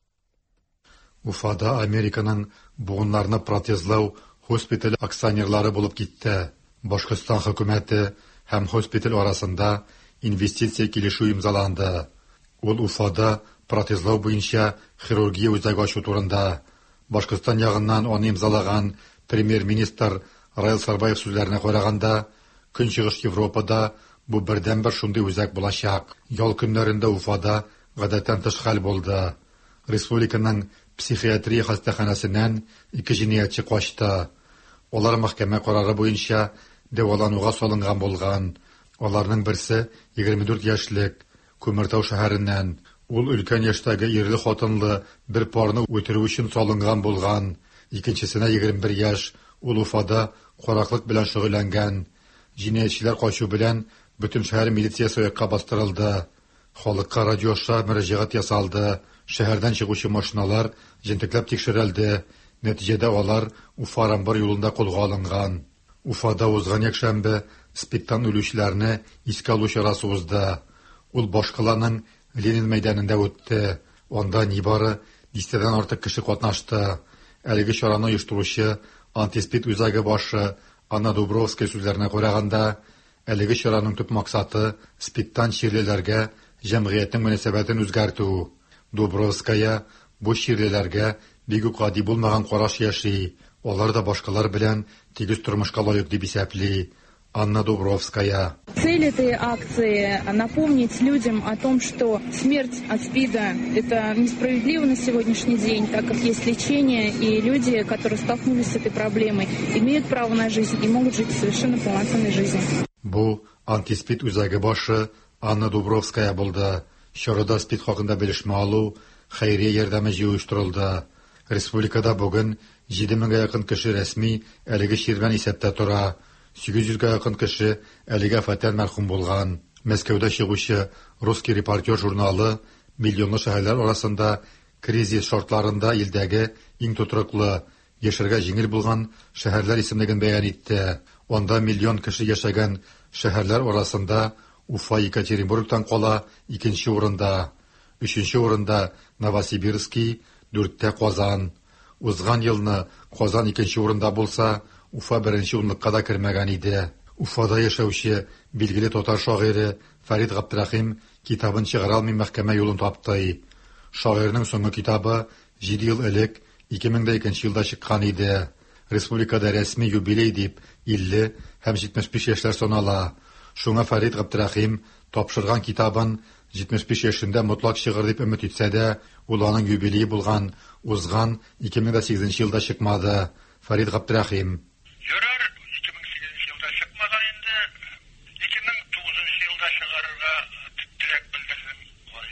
Уфада Американың буыннарны протезлау госпиталь акционерлары булып китте. Башкортстан хөкүмәте һәм госпиталь арасында инвестиция килешү имзаланды. Ул Уфада протезлау буенча хирургия үзәге ачу турында. Башкортстан ягыннан аны имзалаган премьер-министр Раил Сарбаев сүзләренә караганда, Көнчыгыш Европада бу бердән-бер шундый үзәк булачак. Ял көннәрендә Уфада гадәттән тыш хәл булды. Республиканың психиатрия хастаханәсеннән ике җинаятьче качты. Алар мәхкәмә карары буенча дәвалануга салынган булган. Аларның берсе егерме дүрт яшьлек, Күмертау шәһәреннән. Ул өлкән яшьтәге ирле хатынлы бер парны үтерү өчен салынган булган. Икенчесенә егерме бер яшь, ул Уфада караклык белән шөгыльләнгән. Җинаятьчеләр качу белән бөтен шәһәр милициясе якка бастырылды. Халыкка радиоша мөрәҗәгать ясалды. Шәһәрдән чыгучы машиналар җентекләп тикшерелде. Нәтиҗәдә алар Уфа Рамбар юлында кулга алынган. Уфада узган якшәмбе СПИДтан үлүчеләрне искә алу чарасы узды. Ул башкаланың Ленин мәйданында үтте. Анда нибары дистәдән артык кеше катнашты. Әлеге чараны оештыручы антиспид үзәге башы Анна Дубровская сүзләренә караганда, әлеге чараның төп максаты СПИДтан чирлеләргә җәмгыятьнең мөнәсәбәтен үзгәртү. Дубровская бу чирлеләргә бик үк гади булмаган караш яши. Алар да башкалар белән тигез тормышка лаек дип исәпли. Анна Дубровская. Цель этой акции – напомнить людям о том, что смерть от СПИДа – это несправедливо на сегодняшний день, так как есть лечение, и люди, которые столкнулись с этой проблемой, имеют право на жизнь и могут жить совершенно полноценной жизнью. Бу антиспид үзәге башы Анна Дубровская булды. Чарада СПИД хакында белешмә алу, хәйрия ярдәме җыештырылды. Республикада бүген җиде меңгә якын кеше рәсми әлеге чирмән исәптә тора. сигез йөзгә якын кеше әлегә фәтән мәрхүм булган. Мәскәүдә чыгучы «Русский репортер» журналы миллионлы шәһәрләр арасында кризис шартларында илдәге иң тотрыклы, яшәргә җиңел булган шәһәрләр исемлеген бәян итте. Анда миллион кеше яшәгән шәһәрләр арасында Уфа, Екатеринбургтан кала икенче урында. Өченче урында Новосибирский, дүрттә Казан. Узган елны Казан икенче урында булса, Уфа беренче урынлыкка да кермәгән иде. Уфада яшәүче билгеле татар шагыйре Фәрит Габдрахим китабын чыгара алмый мәхкәмә юлын тапты. Шагыйрьнең соңгы китабы җиде ел элек ике мең икенче елда чыккан иде. Республикада рәсми юбилей дип илле һәм җитмеш биш яшьләр санала. Шуңа Фәрит Габдрахим тапшырган китабын җитмеш биш яшендә мотлак чыгыр дип өмет итсә дә, ул аның юбилее булган узган ике мең сигезенче елда чыкмады. Фәрит Габдрахим. Ярар, ике мең сигезенче елда чыкмаган инде, ике мең тугызынчы елда чыгарырга теләк белдердем.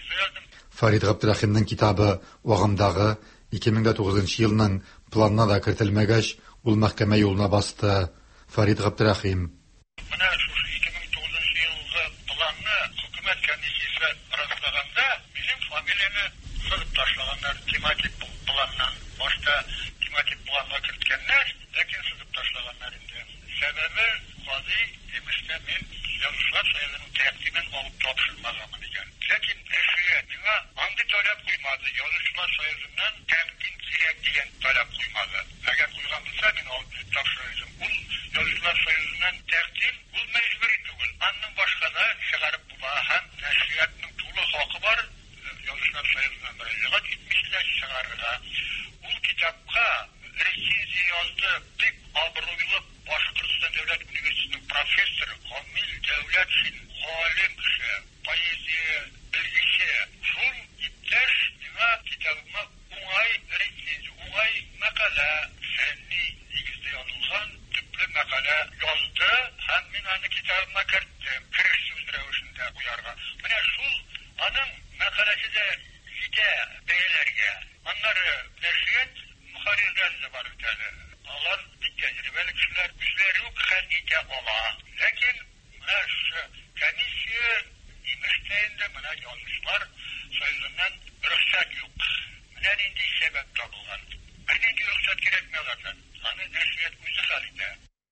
Фәрит Габдрахимның китабы вагымдагы ике мең тугызынчы елның планына да кертелмәгәч, ул мәхкәмә юлына басты. Фәрит Габдрахим. Менә шушы ике мең тугызынчы елгы планны хөкүмәт комиссиясе раслаганда, минем фамилияны сызып ташлаганнар тематик планнан. Башта тематик планга керткәннәр, ләкин сызып ташлаганнар инде. Сәбәбе казый имештә мин язучылар союзының тәкъдимен алып тапшырмаганмын дигән. Ләкин эшкә миңа андый таләп куймады. Язучылар союзыннан тәкъдим кирәк дигән таләп куймады. Әгәр куйган булса, мин алып тапшырырdım. Ул язучылар союзыннан тәкъдим ул мәҗбүри түгел. Анның башка да чыгарып була һәм нәшриятның тулы хакы бар. Язучылар союзыннан мөрәҗәгать итмешкә чыгарырга. Ул китапка рецензия язды. Бик абруйлы Башкортстан дәүләт университетының профессоры Камил Дәүләтшин, галим кеше, поэзия белгече. Шул иптәш миңа китабыма уңай рецензия, уңай мәкалә, фәнни нигездә язылган төпле мәкалә язды һәм мин аны китабыма керттем. Киреш сүз рәвешендә куярга. Менә шул аның мәкаләсе дә җитә бәяләргә. Аннары нәшрият мөхәррирләре бар икән. Алар бик тәҗрибәле кешеләр, үзләре үк хәл итә ала. Ләкин менә шу комиссия имештә инде менә язучылар союзыннан рөхсәт юк. Менә нинди сәбәп табылган. Нинди рөхсәт кирәкмәгән. Аны нәшрият үзе хәл итә.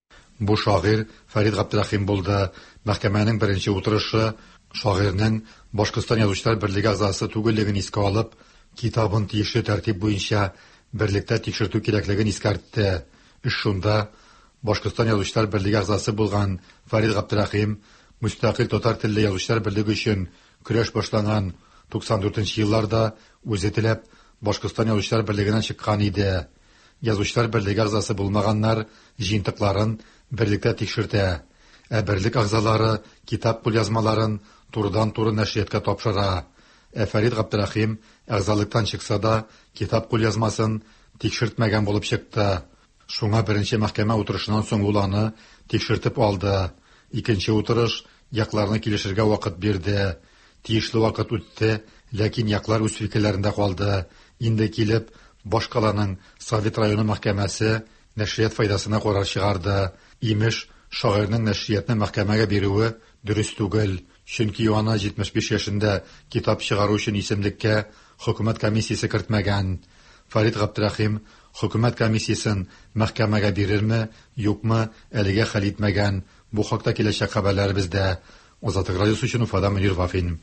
Бу шагыйрь Фәрит Габдрахим булды. Мәхкәмәнең беренче утырышы шагыйрьнең Башкортстан язучылар берлеге әгъзасы түгеллеген искә алып, китабын тиешле тәртип буенча берлектә тикшертү кирәклеген искәртте. Эш шунда Башкортстан язучылар берлеге әгъзасы булган Фәрит Габдрахим мустақил татар телле язучылар берлеге өчен көрәш башланган туксан дүртенче елларда үзе теләп Башкортстан язучылар берлегеннән чыккан иде. Язучылар берлеге әгъзасы булмаганнар җыентыкларын берлектә тикшертә, ә берлек әгъзалары китап кулъязмаларын турыдан-туры нәшриятка тапшыра. Ә Фәрит Габдрахим әгъзалыктан чыкса да, китап кулъязмасын тикшертмәгән булып чыкты. Шуңа беренче мәхкәмә утырышыннан соң ул аны тикшертеп алды. Икенче утырыш якларны килешергә вакыт бирде. Тиешле вакыт үтте, ләкин яклар үз фикерләрендә калды. Инде килеп, башкаланың Совет районы мәхкәмәсе нәшрият файдасына карар чыгарды. Имеш, шагыйрьнең нәшриятны мәхкәмәгә бирүе дөрес түгел. Чөнки аны җитмеш биш яшендә китап чыгару өчен исемлеккә хөкүмәт комиссиясе кертмәгән. Фәрит Габдрахим хөкүмәт комиссиясын мәхкәмәгә бирерме, юкмы, әлегә хәл итмәгән. Бу хакта киләчәк хәбәрләр бездә. Азатлык радиосы өчен Уфадан Мөнир Вафин.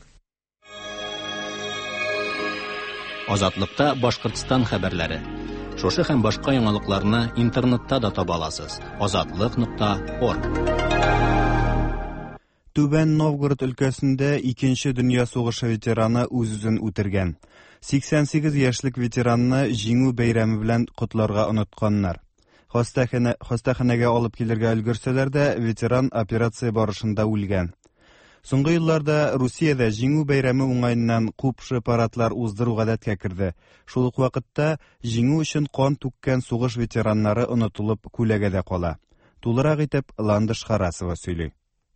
Азатлыкта Башкортстан хәбәрләре. Шушы һәм башка яңалыкларны интернетта да таба аласыз. азатлык нокта орг. Түбән Новгород өлкәсендә икенче дөнья сугышы ветераны үз-үзен үтергән. сиксән сигез яшьлек ветеранны җиңү бәйрәме белән котларга онытканнар. Хастаханә хастаханәгә алып килергә өлгерсәләр дә, ветеран операция барышында үлгән. Соңгы елларда Русиядә җиңү бәйрәме уңайыннан күп парадлар уздыру гадәткә керде. Шул ук вакытта җиңү өчен кан түккән сугыш ветераннары онытылып күләгәдә кала. Тулырак итеп Ландыш Харасова сөйли.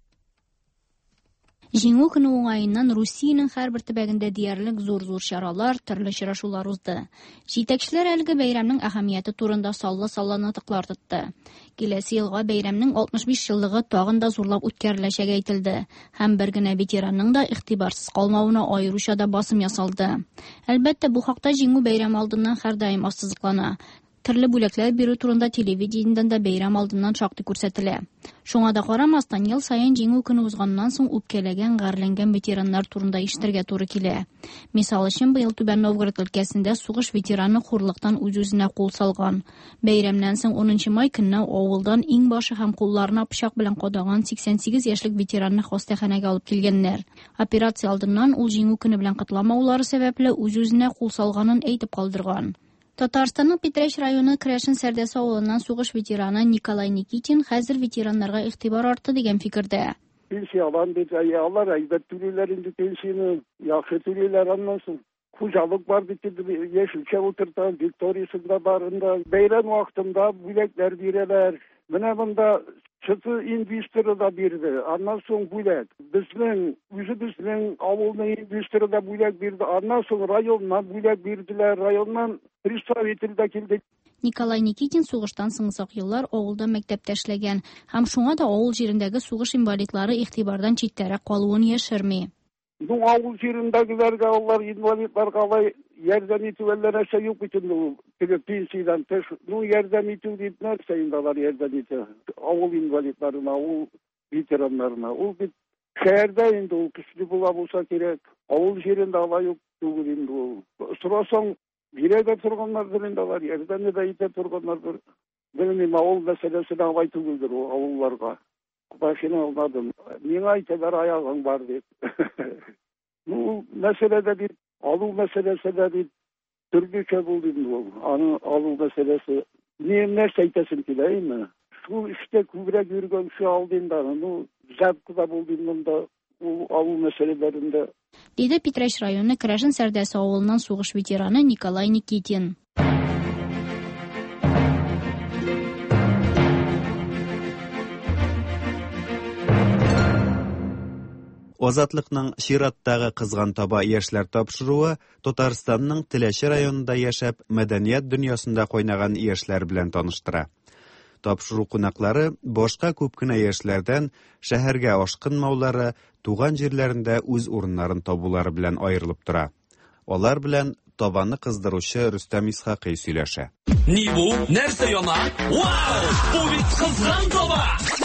Җиңү көне уңаеннан Русиянең һәрбер төбәгендә диярлек зур-зур чаралар, төрле очрашулар узды. Җитәкчеләр әлеге бәйрәмнең әһәмияте турында саллы-саллы нытыклар тотты. Киләсе елга бәйрәмнең алтмыш биш еллыгы тагын да зурлап үткәреләчәге әйтелде. Һәм бер генә ветеранның да игътибарсыз калмавына аеруча да басым ясалды. Әлбәттә, бу хакта җиңү бәйрәме алдыннан һәрдаим ассызыклана. төрле бүләкләр бирү турында телевидениедә дә бәйрәм алдыннан шактый күрсәтелә. Шуңа да карамастан, ел саен җиңү көне узганнан соң үпкәләгән, гарләнгән ветераннар турында ишетергә туры килә. Мисал өчен, быел Түбән Новгород өлкәсендә сугыш ветераны хурлыктан үз-үзенә кул салган. Бәйрәмнән соң унынчы май көнне авылдан иң башы һәм кулларына пычак белән кадаган сиксән сигез яшьлек ветеранны хастаханәгә алып килгәннәр. Операция алдыннан ул җиңү көне белән кытламаулары сәбәпле үз-үзенә кул салганын әйтеп калдырган. Татарстанның Питрәч районы Крәшин Сәрдәсе авылыннан сугыш ветераны Николай Никитин хәзер ветераннарга игътибар артты дигән фикердә. Пенсия алган бит, алар әйбәт түләләр инде пенсияны, яхшы түләләр аннан соң. Хуҗалык бар бит, яшелчә утырта, Викториясында барында, бәйрәм вакытында бүләкләр бирәләр. Менә монда чыты инвесторы да бирде. Аннан соң бүләк. Безнең үзебезнең авылның инвесторы да бүләк бирде. Аннан соң районнан бүләк бирделәр. Районнан представитель дә килде. Николай Никитин сугыштан соң озак еллар авылда мәктәптә эшләгән һәм шуңа да авыл җирендәге сугыш инвалидлары игътибардан читтәрәк калуын яшерми. Ну, авыл җирендәгеләргә, алар инвалидларга алай ярдәм итүләр нәрсә юк бит инде. Теге пенсиядан тыш, ну, ярдәм итү дип нәрсә инде алар ярдәм итә. Авыл инвалидларына, авыл ветераннарына. Ул бит шәһәрдә инде ул көчле була булса кирәк. Авыл җирендә алай юк түгел инде ул. Сорасаң, бирәдә торганнардыр инде алар, ярдәм дә итә торганнардыр. Белмим, авыл мәсьәләсенә алай түгелдер ул авылларга. Başını almadım. Niye ayteler ayağın var deyip. Bu meselede bir alu meselesi de bir türlüçe buldum bu. Anı alu meselesi. Niye nerse aytesin ki değil mi? Şu işte kübre gürgön şu aldığında bu zevkı buldum da bu alu meselelerinde. Dedi Питрәч районы Крәшин Сәрдәсе авылыннан сугыш ветераны Николай Никитин. Азатлыкның чираттагы кызган таба яшьләр тапшыруы Татарстанның Теләче районында яшәп, мәдәният дөньясында кайнаган яшьләр белән таныштыра. Тапшыру кунаклары башка күп кенә яшьләрдән шәһәргә ашкынмаулары, туган җирләрендә үз урыннарын табулары белән аерылып тора. Алар белән табаны кыздыручы Рөстәм Исхакый сөйләшә. Ни бу? Нәрсә яна? Вау! Бу бит кызган таба!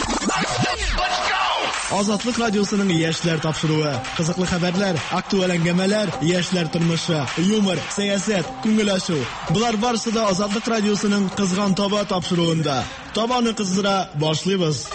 Азатлык радиосының яшьләр тапшыруы, кызыклы хәбәрләр, актуаль әңгәмәләр, яшьләр тормышы, юмор, сәясәт, күңел ачу. Булар барысы да Азатлык радиосының кызган таба тапшыруында. Табаны кыздыра башлыйбыз.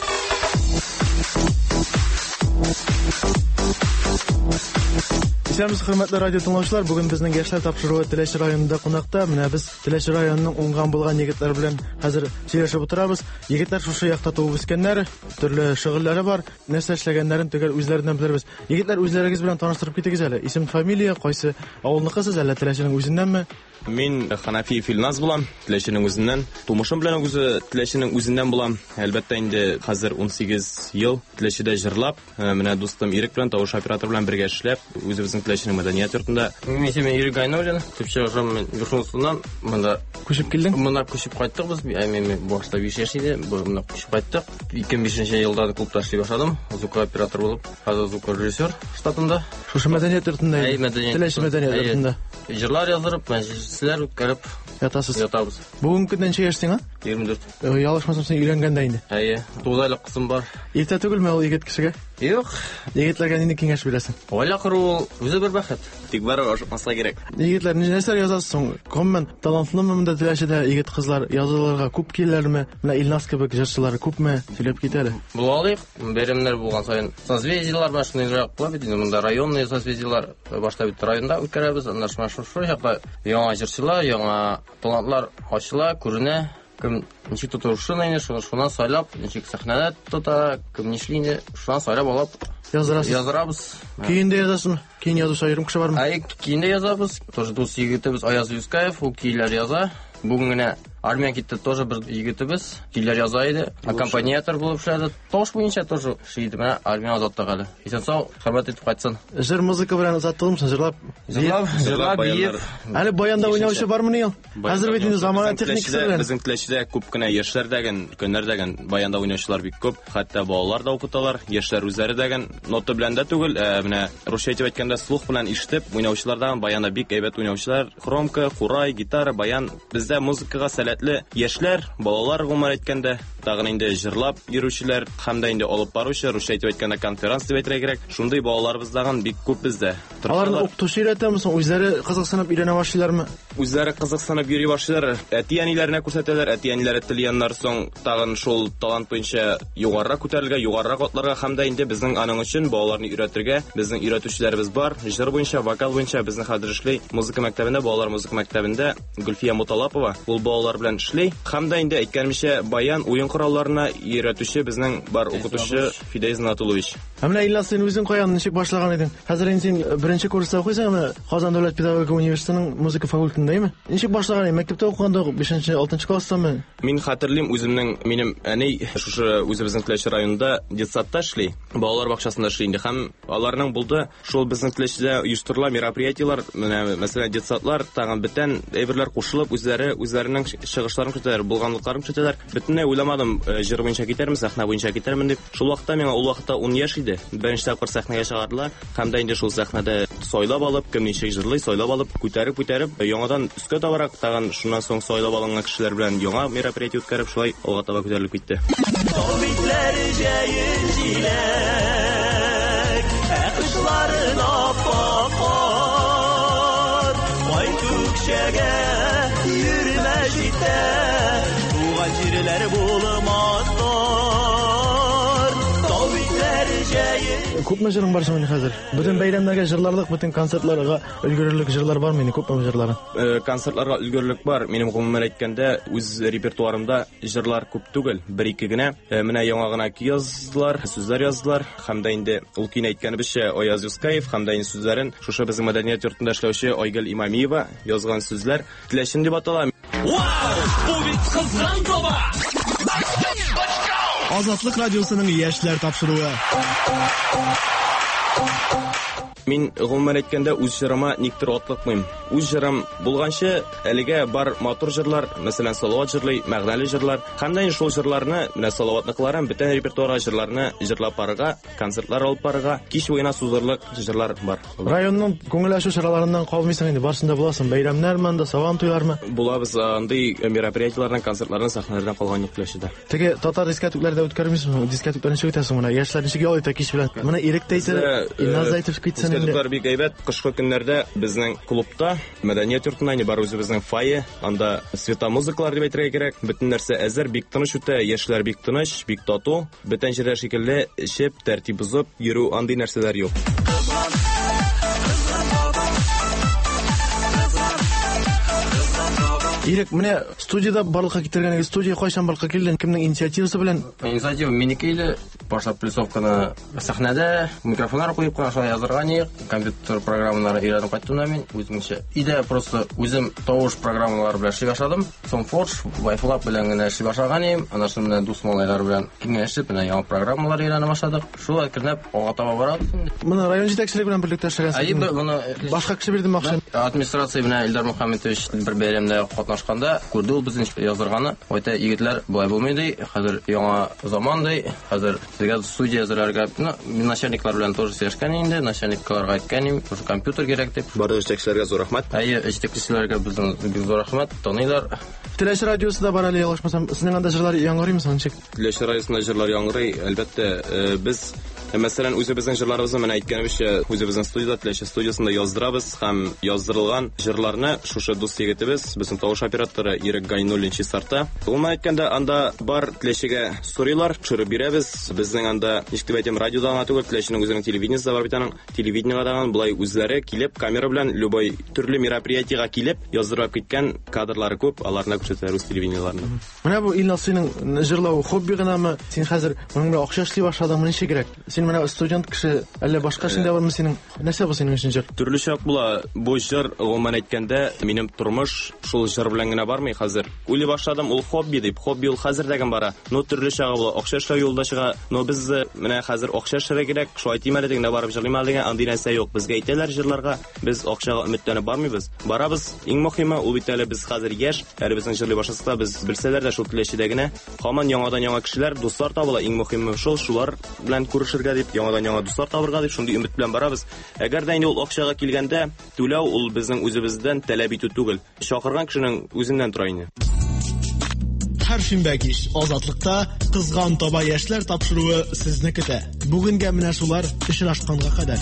Исәнмез, хөрмәтле радио тыңлаучылар, бүген безнең яшьләр тапшыруы Теләче районында кунакта. Менә без Теләче районының уңган булган егетләр белән хәзер сөйләшеп утырабыз. Егетләр шушы якта туып үскәннәр, төрле шөгыльләре бар, нәрсә эшләгәннәрен төгәл үзләреннән белербез. Егетләр, үзләрегез белән таныштырып китегез әле. Исем, фамилия, кайсы авылныкысыз, әллә Теләченең үзеннәнме? Мин Ханафиев Илназ булам, Теләченең үзеннән. Тумышым белән үзе Теләченең үзеннән булам. Әлбәттә инде хәзер ун сигез ел Теләчедә җырлап, менә дустым Ирек белән, тавыш оператор белән бергә эшләп, үзебезнең Теләченең мәдәният йортында. Мин исемем Ирек Гайнуллин, төпчәгем Юшунсуннан, монда күчеп килдең. Монда күчеп кайттык без. Мин башта биш яшь иде, монда күчеп кайттык. ике мең бишенче елда клубта эшли башладым, звукооператор булып, хәзер звукорежиссер штатында. Шушы мәдәният йортында. Теләче мәдәният йортында. Җырлар язып, мәҗлесләр үткәреп ятасыз. Ятабыз. Бүгенге көндән ничә яшьсең, а? егерме дүрт. Ялгышмасам, син өйләнгәндә инде. Әйе, тугыз айлык кызым бар. Иртә түгелме ул егет кешегә? Юк. Егетләргә нинди киңәш бирәсең? Гаилә құру үзе бер бәхет. Тик барып ашыкмаска кирәк. Егетләр нәрсә язасыз соң? Гомумән талантлымы монда Теләчедә егет кызлар язылырга күп киләләрме? Менә Илназ кебек җырчылар күпме? Сөйләп кит әле. Булалык, бәйрәмнәр булган саен созвездиелар башыннан була бит. Монда районный созвездиелар башта бит районда үткәрәбез. Аннан шушы якта яңа җырчылар, яңа талантлар ачыла, күренә. Кем ничек тотышын инде, шуны сайлап, ничек сәхнәдә тота, кем нишлине, шуны сайлап алып язырабыз. Язырабыз. Кийиндә язасызмы? Кийин язучы аерым кеше бармы? Ай, кийиндә язабыз. Тоже дус егетебез Аяз Юскаев, ул кийләр яза. Бүген генә армия китте, тоже бер егетебез кийләр яза иде. Аккомпаниатор булып эшләде. Тавыш буенча тоже шиде менә армия азаттык әле. Исән сау, хөрмәт итеп кайтсын. Җыр музыка белән азаттыгымсың, җырлап, җырлап, җырлап биеп. Әле баянда уйнаучы бармы ни ул? Хәзер бит инде замана техникасы белән. Безнең Теләчедә күп кенә яшьләрдәген, көннәрдәген баянда уйнаучылар бик күп. Хәтта балалар да укыталар, яшьләр үзләре дәген ноты белән дә түгел, менә русча әйтеп әйткәндә слух белән ишетеп уйнаучылардан баянда бик әйбәт уйнаучылар. Хромка, хурай, гитара, баян. Бездә музыкага сәләт хөрмәтле яшьләр, балалар гомумән әйткәндә, тагын инде җырлап йөрүчеләр һәм дә инде алып баручы, русча әйтеп әйткәндә конферанс дип әйтергә кирәк. Шундый балаларыбыз даган бик күп бездә. Аларны укытучы өйрәтәме соң, үзләре кызыксынып өйрәнә башлыйлармы? Үзләре кызыксынып йөри башлыйлар. Әти-әниләренә күрсәтәләр, әти-әниләре теләгәннәр соң тагын шул талант буенча югарырак күтәрелгә, югарырак атларга һәм дә инде безнең аның өчен балаларны өйрәтергә безнең өйрәтүчеләребез бар. Җыр буенча, вокал буенча безнең хәзер эшли музыка мәктәбендә, балалар музыка мәктәбендә Гөлфия Муталапова ул балалар белән эшли. Һәм дә инде әйткәнемчә, баян уен коралларына өйрәтүче безнең бар укытучы Фидей Знатулович. Һәм менә Ильяс, син үзең каян ничек башлаган идең? Хәзер инде син беренче курста укыйсыңмы? Казан дәүләт педагогика университетының музыка факультетындаймы? Ничек башлаган идең? Мәктәптә укыганда бишенче, алтынчы класстамы? Мин хәтерлим, үземнең минем әни шушы үзебезнең Теләче районында детсадта эшли, балалар бакчасында эшли инде. Һәм аларның булды шул безнең Теләчедә оештырыла мероприятиелар, менә мәсәлән детсадлар, тагын бөтен әйберләр кушылып, үзләре үзләренең чыгышларын күрсәтәләр, булганлыкларын күрсәтәләр. Бөтенләй уйламадым, җыр буенча китәрмен, сәхнә буенча китәрмен дип. Шул вакытта миңа ул вакытта ун яшь иде. Беренче тапкыр сәхнәгә чыгардылар. Һәм дә инде шул сәхнәдә сайлап алып, кем ничек җырлый, сайлап алып, күтәреп-күтәреп, яңадан өскә табарак, тагын шуннан соң сайлап алынган кешеләр белән яңа мероприятие үткәреп, шулай алга таба күтәрелеп китте. Күпме җырың бар соң хәзер? Бүтән бәйрәмнәргә җырларлык, бүтән концертларга өлгерерлек җырлар бармы инде? Күпме җырларын? Концертларга өлгерерлек бар. Минем гомумән әйткәндә, үз репертуарымда җырлар күп түгел, бер-ике генә. Менә яңа гына яздылар, сүзләр яздылар. Һәм дә инде ул кин әйткәнебезчә, Аяз Юскаев һәм дә инде сүзләрен шушы безнең мәдәният йортында эшләүче Айгөл Имамиева язган сүзләр Теләчен дип атала. Вау! Бу бит кызган тоба! Азатлык радиосының яшьләр тапшыруы. Мин гомумән әйткәндә үз җырыма никтер атлыкмыйм. Үз җырым булганчы, әлегә бар матур җырлар, мәсәлән, салават җырлый, мәгънәле җырлар. Һәм дә шул җырларны, менә салаватныкларын бөтен репертуарга җырларны җырлап барырга, концертлар алып барырга, кич буена сузырлык җырлар бар. Районның күңел ачу чараларыннан калмыйсың инде, барсында буласың. Бәйрәмнәрме, анда саван туйлармы? Булабыз андый мероприятиелардан, концертлардан, сәхнәләрдән калган юк Теләчедә. Теге татар дискотекләрдә үткәрмисезме? Дискотекларны ничек үтәсең менә? Яшьләр ничек ял итә кич белән? Менә иректәйсә, Илназ Зайтов китсен инде. Дискотеклар бик әйбәт. Кышкы көннәрдә безнең клубта, мәдәният йортында инде бар үзебезнең фойе, анда света музыкалар дип әйтергә кирәк. Бөтен нәрсә әзер, бик тыныч үтә, яшьләр бик тыныч, бик тату. Бөтен җирдә шикелле эчеп, тәртип бозып йөрү, андый нәрсәләр юк. Ирек, менә студияда барлыкка китергән, студия кайчан барлыкка килде? Кемнең инициативасы белән? Инициатива минеке иде. Башлап плясовканы сәхнәдә микрофоннар куеп кына шулай язырга ник, компьютер программалары өйрәнеп кайттым мин үземчә. Идея просто үзем тавыш программалары белән эшли башладым. Соң Forge, Wi-Fi белән генә эшли башлаган идем. Аннан соң менә дус малайлар белән киңәшеп, менә яңа программалар өйрәнеп башладык. Шулай кернәп, алга таба барабыз. Моны район җитәкчелеге белән берлектә эшләгәнсез. Әйе, моны башка кеше бирдеме акча? Администрация белән Илдар Мөхәммәтович бер бәйрәмдә катнашканда күрде ул безнең язырганы. Айта егетләр булай булмый ди. Хәзер яңа заман ди. Хәзер сезгә студия язырга, ну, начальниклар белән тоже сөйләшкән инде, начальникларга әйткән идем, шушы компьютер кирәк дип. Барлык җитәкчеләргә зур рәхмәт. Әйе, җитәкчеләргә безнең бик зур рәхмәт. Таныйлар. Теләче радиосында бар әле, ялгышмасам, сезнең анда җырлар яңгырыймы соң ничек? Теләче радиосында җырлар яңгырый, әлбәттә, без мәсәлән үзебезнең җырларыбызны менә әйткәнебезчә үзебезнең студияда, Теләче студиясында яздырабыз һәм яздырылган җырларны шушы дус егетебез, безнең тавыш операторы Ирек Гайнуллин чистарта. Ул әйткәндә, анда бар Теләчегә сорыйлар, төшереп бирәбез. Безнең анда ничек дип әйтәм, радиода гына түгел, Теләченең үзенең телевидениесе бар бит аның. Телевидениега да булай үзләре килеп, камера белән любой төрле мероприятиегә килеп, яздырып киткән кадрлары күп, аларны күрсәтәләр үз телевидениеларында. Менә бу Илназ, синең җырлау хобби гынамы? Син хәзер моның белән акча эшли башладыңмы, ничек кирәк? Син менә студент кеше, әллә башка эшеңдә бармы синең? Нәрсә бу синең өчен җыр? Төрлечә була. Бу җыр гомумән әйткәндә, минем тормыш шул җыр белән генә бармый хәзер. Уйлый башладым, ул хобби дип, хобби ул хәзердәгән бара. Ну төрлечә була. Акча эшләү юлда чыга. Но без менә хәзер акча эшләргә кирәк, шулай тимәле дигәндә барып җырлыйм әле дигән андый нәрсә юк. Безгә әйтәләр җырларга, без акчага өметләнеп бармыйбыз. Барабыз. Иң мөһиме ул бит әле без хәзер яшь, әле безнең җырлый башласак та без белсәләр дә шул Теләчедә генә һаман яңадан яңа кешеләр, дуслар табыла. Иң мөһиме шул, шулар белән күрешергә дип, яңадан яңа дуслар табырга дип шундый өмет белән барабыз. Әгәр дә инде ул акчага килгәндә, түләү ул безнең үзебездән таләп итү түгел. Чакырган кешенең үзеннән тора инде. һәр шимбә кич Азатлыкта кызган таба яшьләр тапшыруы сезне көтә. Бүгенгә менә шулар очрашканга кадәр.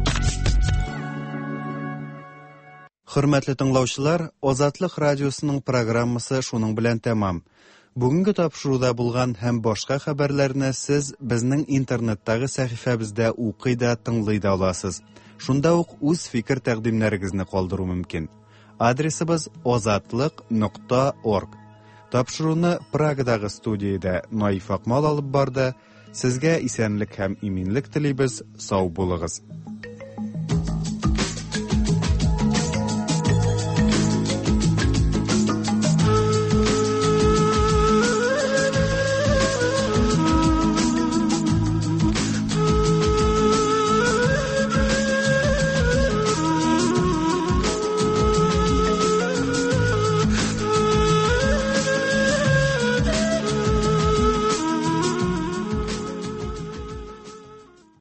Хөрмәтле тыңлаучылар, Азатлык радиосының программасы шуның белән тәмам. Бүгенге тапшыруда булган һәм башка хәбәрләрне сез безнең интернеттагы сәхифәбездә укый да, тыңлый да аласыз. Шунда ук үз фикер тәкъдимнәрегезне калдыру мөмкин. Адресыбыз озатлык нокта орг. Тапшыруны Прагадагы студиядә Наиф Акмал алып барды. Сезгә исәнлек һәм иминлек телибез. Сау булыгыз.